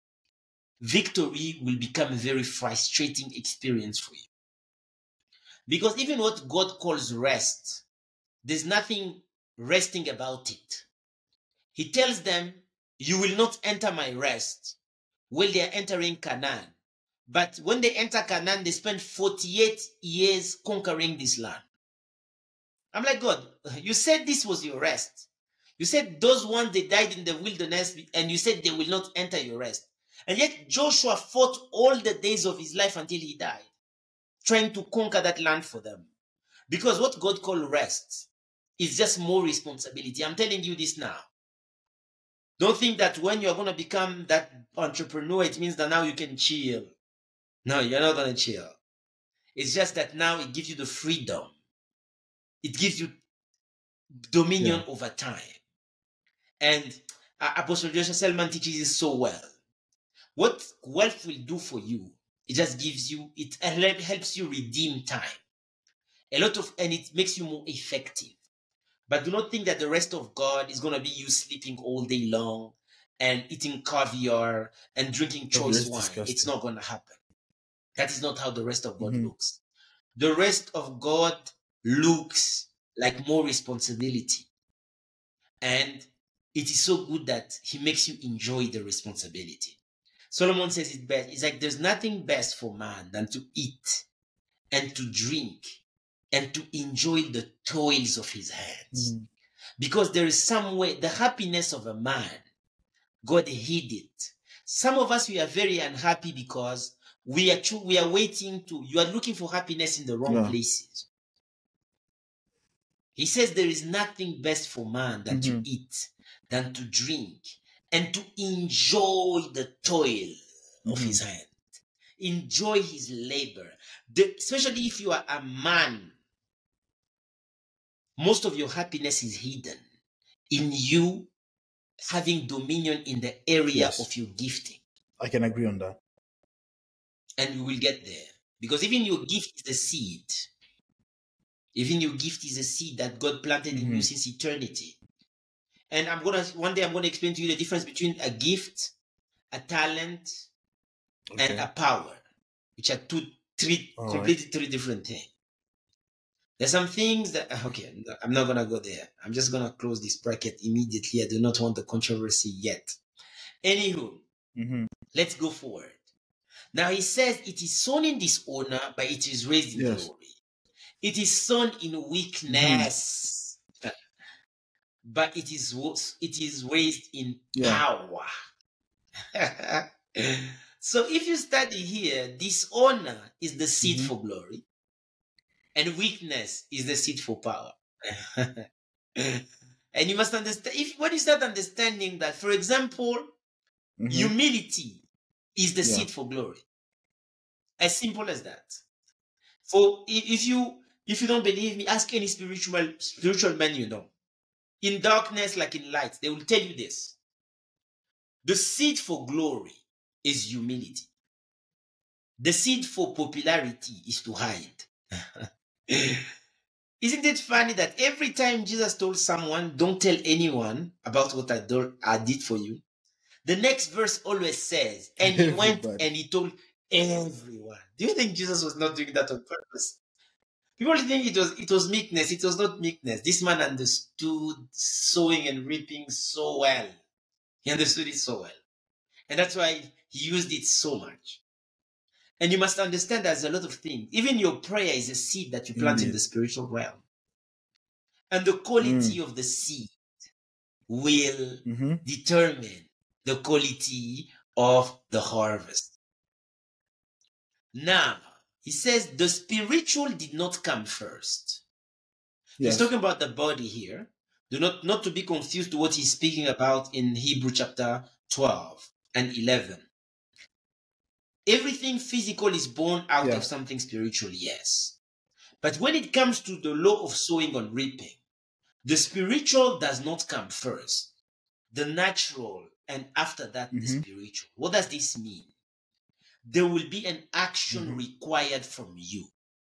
victory will become a very frustrating experience for you. Because even what God calls rest, there's nothing resting about it. he tells them, you will not enter my rest while they are entering Canaan. But when they enter Canaan, they spend forty-eight years conquering this land. I'm like, God, you said this was your rest. You said those ones, they died in the wilderness, and you said they will not enter your rest. And yet Joshua fought all the days of his life until he died, trying to conquer that land for them. Because what God called rest is just more responsibility. I'm telling you this now. Don't think that when you're going to become that entrepreneur, it means that now you can chill. No, you're not going to chill. It's just that now it gives you the freedom. It gives you dominion yeah. over time. And uh, Apostle Joshua Selman teaches it so well. What wealth will do for you, it just gives you, it helps you redeem time. A lot of, and it makes you more effective. But do not think that the rest of God is going to be you sleeping all day long and eating caviar and drinking choice wine. Disgusting. It's not going to happen. That is not how the rest of God mm-hmm. looks. The rest of God looks like more responsibility. And it is so good that he makes you enjoy the responsibility. Solomon says it best. It's like there's nothing best for man than to eat and to drink and to enjoy the toils of his hands. Mm. Because there is some way, the happiness of a man, God hid it. Some of us, we are very unhappy because we are too, we are waiting to, you are looking for happiness in the wrong yeah. places. He says there is nothing best for man than mm-hmm. to eat, than to drink, and to enjoy the toil mm-hmm. of his hand. Enjoy his labor. The, especially if you are a man, most of your happiness is hidden in you having dominion in the area yes. of your gifting. I can agree on that. And we will get there. Because even your gift is a seed. Even your gift is a seed that God planted mm-hmm. in you since eternity. And I'm gonna one day I'm gonna explain to you the difference between a gift, a talent, okay. and a power, which are two, three, All completely right. three different things. There's some things that okay, I'm not gonna go there. I'm just gonna close this bracket immediately. I do not want the controversy yet. Anywho, mm-hmm. let's go forward. Now he says it is sown in dishonor, but it is raised in yes. glory. It is sown in weakness, mm. but it is it is raised in yeah. power. So if you study here, dishonor is the seed mm-hmm. for glory, and weakness is the seed for power. And you must understand, if when you start understanding that, for example, mm-hmm. humility is the yeah. seed for glory. As simple as that. For if you if you don't believe me, ask any spiritual spiritual man you know. In darkness like in light, they will tell you this. The seed for glory is humility. The seed for popularity is to hide. Isn't it funny that every time Jesus told someone, don't tell anyone about what I, do, I did for you, the next verse always says, and he went and he told everyone. Do you think Jesus was not doing that on purpose? People think it was it was meekness. It was not meekness. This man understood sowing and reaping so well. He understood it so well. And that's why he used it so much. And you must understand there's a lot of things. Even your prayer is a seed that you plant mm. in the spiritual realm. And the quality mm. of the seed will mm-hmm. determine the quality of the harvest. Now, he says the spiritual did not come first. Yes. He's talking about the body here. Do not, not to be confused to what he's speaking about in Hebrew chapter twelve and eleven. Everything physical is born out yeah. of something spiritual, yes. But when it comes to the law of sowing and reaping, the spiritual does not come first. The natural, and after that, mm-hmm. the spiritual. What does this mean? There will be an action mm-hmm. required from you.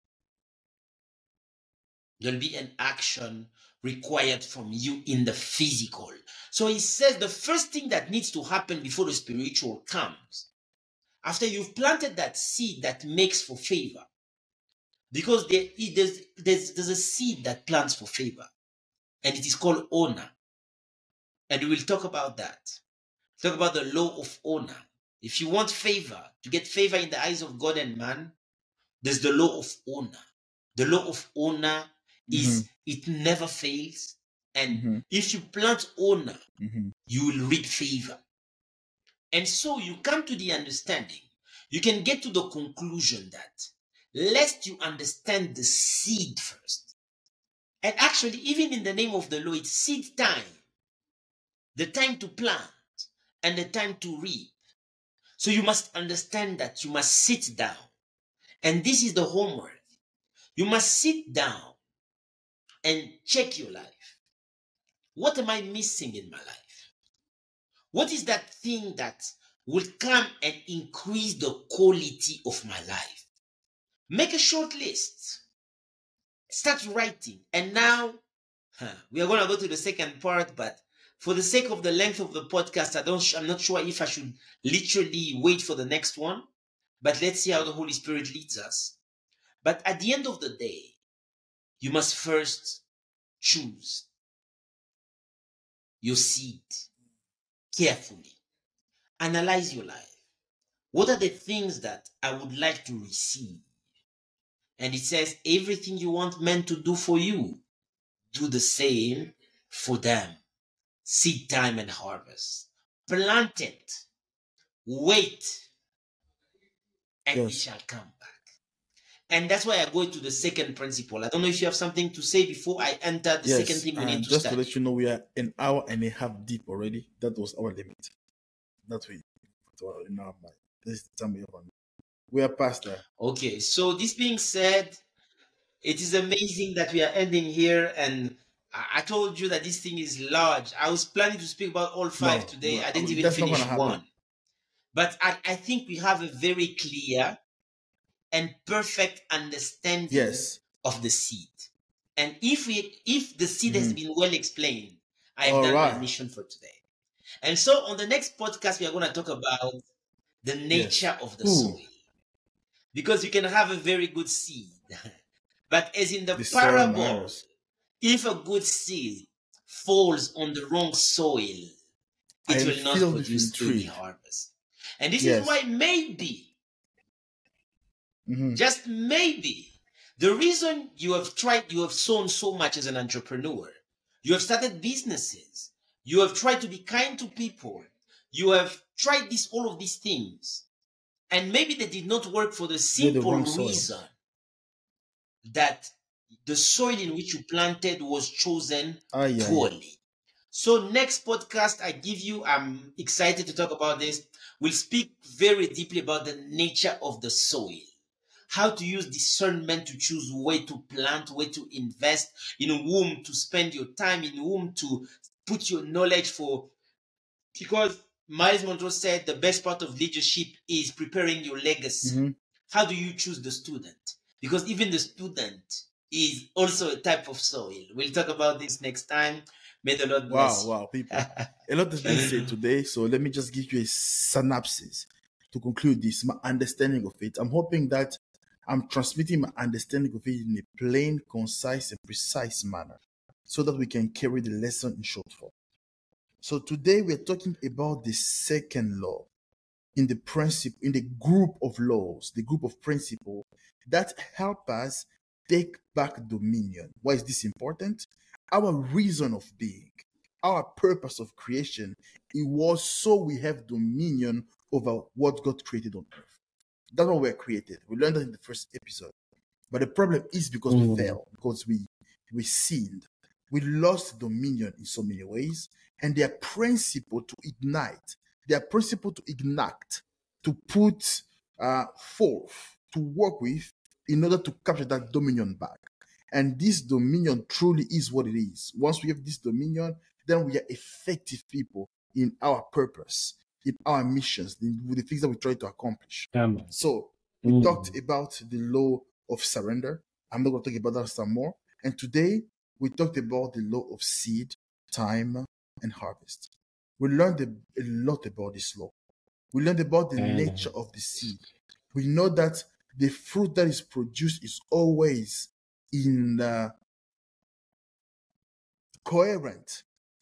There will be an action required from you in the physical. So he says the first thing that needs to happen before the spiritual comes, after you've planted that seed that makes for favor, because there, there's, there's, there's a seed that plants for favor, and it is called honor. And we will talk about that. Talk about the law of honor. If you want favor, to get favor in the eyes of God and man, there's the law of honor. The law of honor is Mhm. it never fails. And Mhm. if you plant honor, Mhm. you will reap favor. And so you come to the understanding, you can get to the conclusion that lest you understand the seed first. And actually, even in the name of the law, it's seed time. The time to plant and the time to reap. So you must understand that you must sit down. And this is the homework. You must sit down and check your life. What am I missing in my life? What is that thing that will come and increase the quality of my life? Make a short list. Start writing. And now, huh, we are going to go to the second part, but for the sake of the length of the podcast, I don't, I'm not sure if I should literally wait for the next one, but let's see how the Holy Spirit leads us. But at the end of the day, you must first choose your seed carefully. Analyze your life. What are the things that I would like to receive? And it says, everything you want men to do for you, do the same for them. Seed time and harvest. Plant it. Wait. And Yes. it shall come back. And that's why I go to the second principle. I don't know if you have something to say before I enter the Yes. second thing we need And to just study. to let you know, we are an hour and a half deep already. That was our limit. That we in our mind. This is the time we have on. We are past that. Okay, so this being said, it is amazing that we are ending here, and I, I told you that this thing is large. I was planning to speak about all five No, today. well, I didn't I mean, even that's not finish gonna happen. one. But I, I think we have a very clear and perfect understanding Yes. of the seed. And if we if the seed has Mhm. been well explained, I have All done my right. mission for today. And so on the next podcast, we are going to talk about the nature Yes. of the Ooh. soil. Because you can have a very good seed. But as in the, The soil parable, matters. if a good seed falls on the wrong soil, I it am will not filled with produce any intrigue. harvest. And this Yes. is why maybe, Mhm. just maybe, the reason you have tried, you have sown so much as an entrepreneur, you have started businesses, you have tried to be kind to people, you have tried this, all of these things, and maybe they did not work for the They're the simple wrong soil. reason that the soil in which you planted was chosen Ah, yeah, yeah. poorly. So next podcast I give you, I'm excited to talk about this. We'll speak very deeply about the nature of the soil, how to use discernment to choose where to plant, where to invest, in whom to spend your time, in whom to put your knowledge for. Because Miles Monroe said the best part of leadership is preparing your legacy. Mhm. How do you choose the student? Because even the student is also a type of soil. We'll talk about this next time. May the Lord bless Wow, you. wow, people. A lot has been said today, so let me just give you a synopsis to conclude this, my understanding of it. I'm hoping that I'm transmitting my understanding of it in a plain, concise, and precise manner so that we can carry the lesson in short form. So today we're talking about the second law in the principle, in the group of laws, the group of principles that help us take back dominion. Why is this important? Our reason of being, our purpose of creation, it was so we have dominion over what God created on earth. That's why we're created. We learned that in the first episode. But the problem is because we Mm. fell, because we we sinned. We lost dominion in so many ways, and their principle to ignite, their principle to ignite, to put uh, forth, to work with, in order to capture that dominion back. And this dominion truly is what it is. Once we have this dominion, then we are effective people in our purpose, in our missions, in with the things that we try to accomplish. Come on. So we Mm. talked about the law of surrender. I'm not going to talk about that some more. And today we talked about the law of seed, time, and harvest. We learned a, a lot about this law. We learned about the Mm. nature of the seed. We know that the fruit that is produced is always in uh, coherent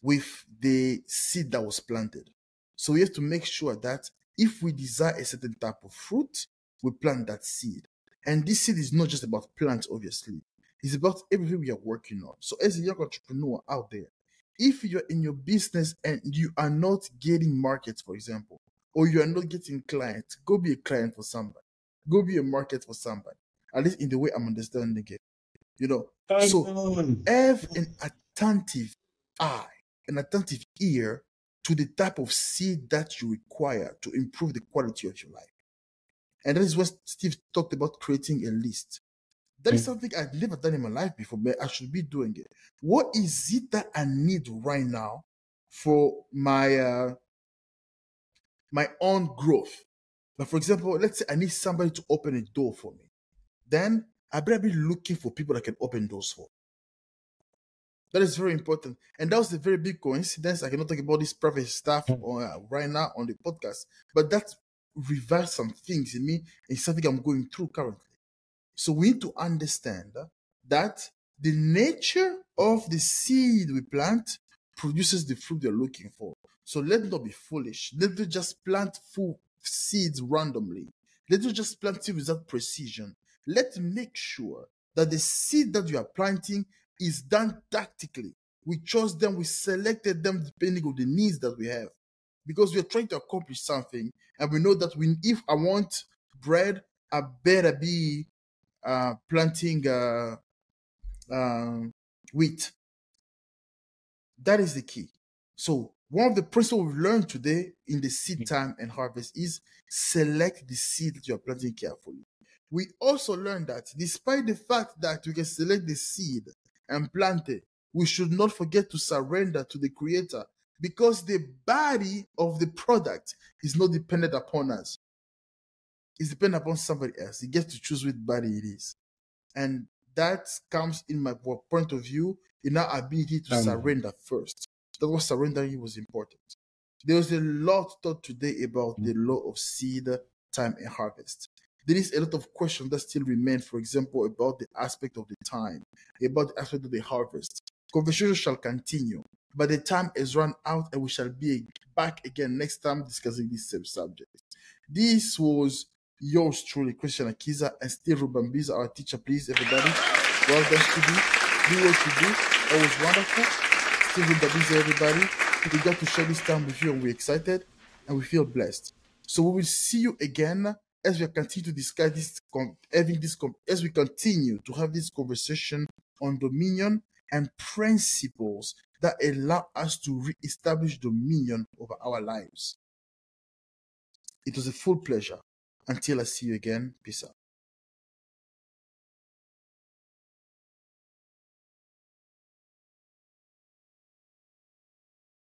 with the seed that was planted. So we have to make sure that if we desire a certain type of fruit, we plant that seed. And this seed is not just about plants, obviously. It's about everything we are working on. So as a young entrepreneur out there, if you're in your business and you are not getting markets, for example, or you are not getting clients, go be a client for somebody. Go be a market for somebody. At least in the way I'm understanding it. You know, so have an attentive eye, an attentive ear to the type of seed that you require to improve the quality of your life. And that is what Steve talked about, creating a list. That is something I've never done in my life before, but I should be doing it. What is it that I need right now for my uh, my own growth? Like, for example, let's say I need somebody to open a door for me. Then I better be looking for people that can open doors for. That is very important. And that was a very big coincidence. I cannot talk about this private stuff on, uh, right now on the podcast, but that reversed some things in me and something I'm going through currently. So we need to understand that the nature of the seed we plant produces the fruit they're looking for. So let's not be foolish. Let's not just plant full seeds randomly. Let's not just plant seeds without precision. Let's make sure that the seed that you are planting is done tactically. We chose them, we selected them depending on the needs that we have. Because we are trying to accomplish something, and we know that we, if I want bread, I better be uh, planting uh, uh, wheat. That is the key. So one of the principles we've learned today in the seed time and harvest is select the seed that you are planting carefully. We also learned that despite the fact that we can select the seed and plant it, we should not forget to surrender to the Creator, because the body of the product is not dependent upon us. It's dependent upon somebody else. He gets to choose which body it is. And that comes in my point of view in our ability to um, surrender first. That's what surrendering was important. There was a lot taught today about the law of seed, time, and harvest. There is a lot of questions that still remain, for example, about the aspect of the time, about the aspect of the harvest. Conversation shall continue, but the time has run out and we shall be back again next time discussing this same subject. This was yours truly, Christian Akiza, and Steve Rubambiza, our teacher. Please, everybody, well done, Stevie. Do what you do. It was wonderful. Steve Rubambiza, everybody. We got to share this time with you, and we're excited and we feel blessed. So we will see you again as we continue to discuss this, having this, as we continue to have this conversation on dominion and principles that allow us to re-establish dominion over our lives. It was a full pleasure. Until I see you again, peace out.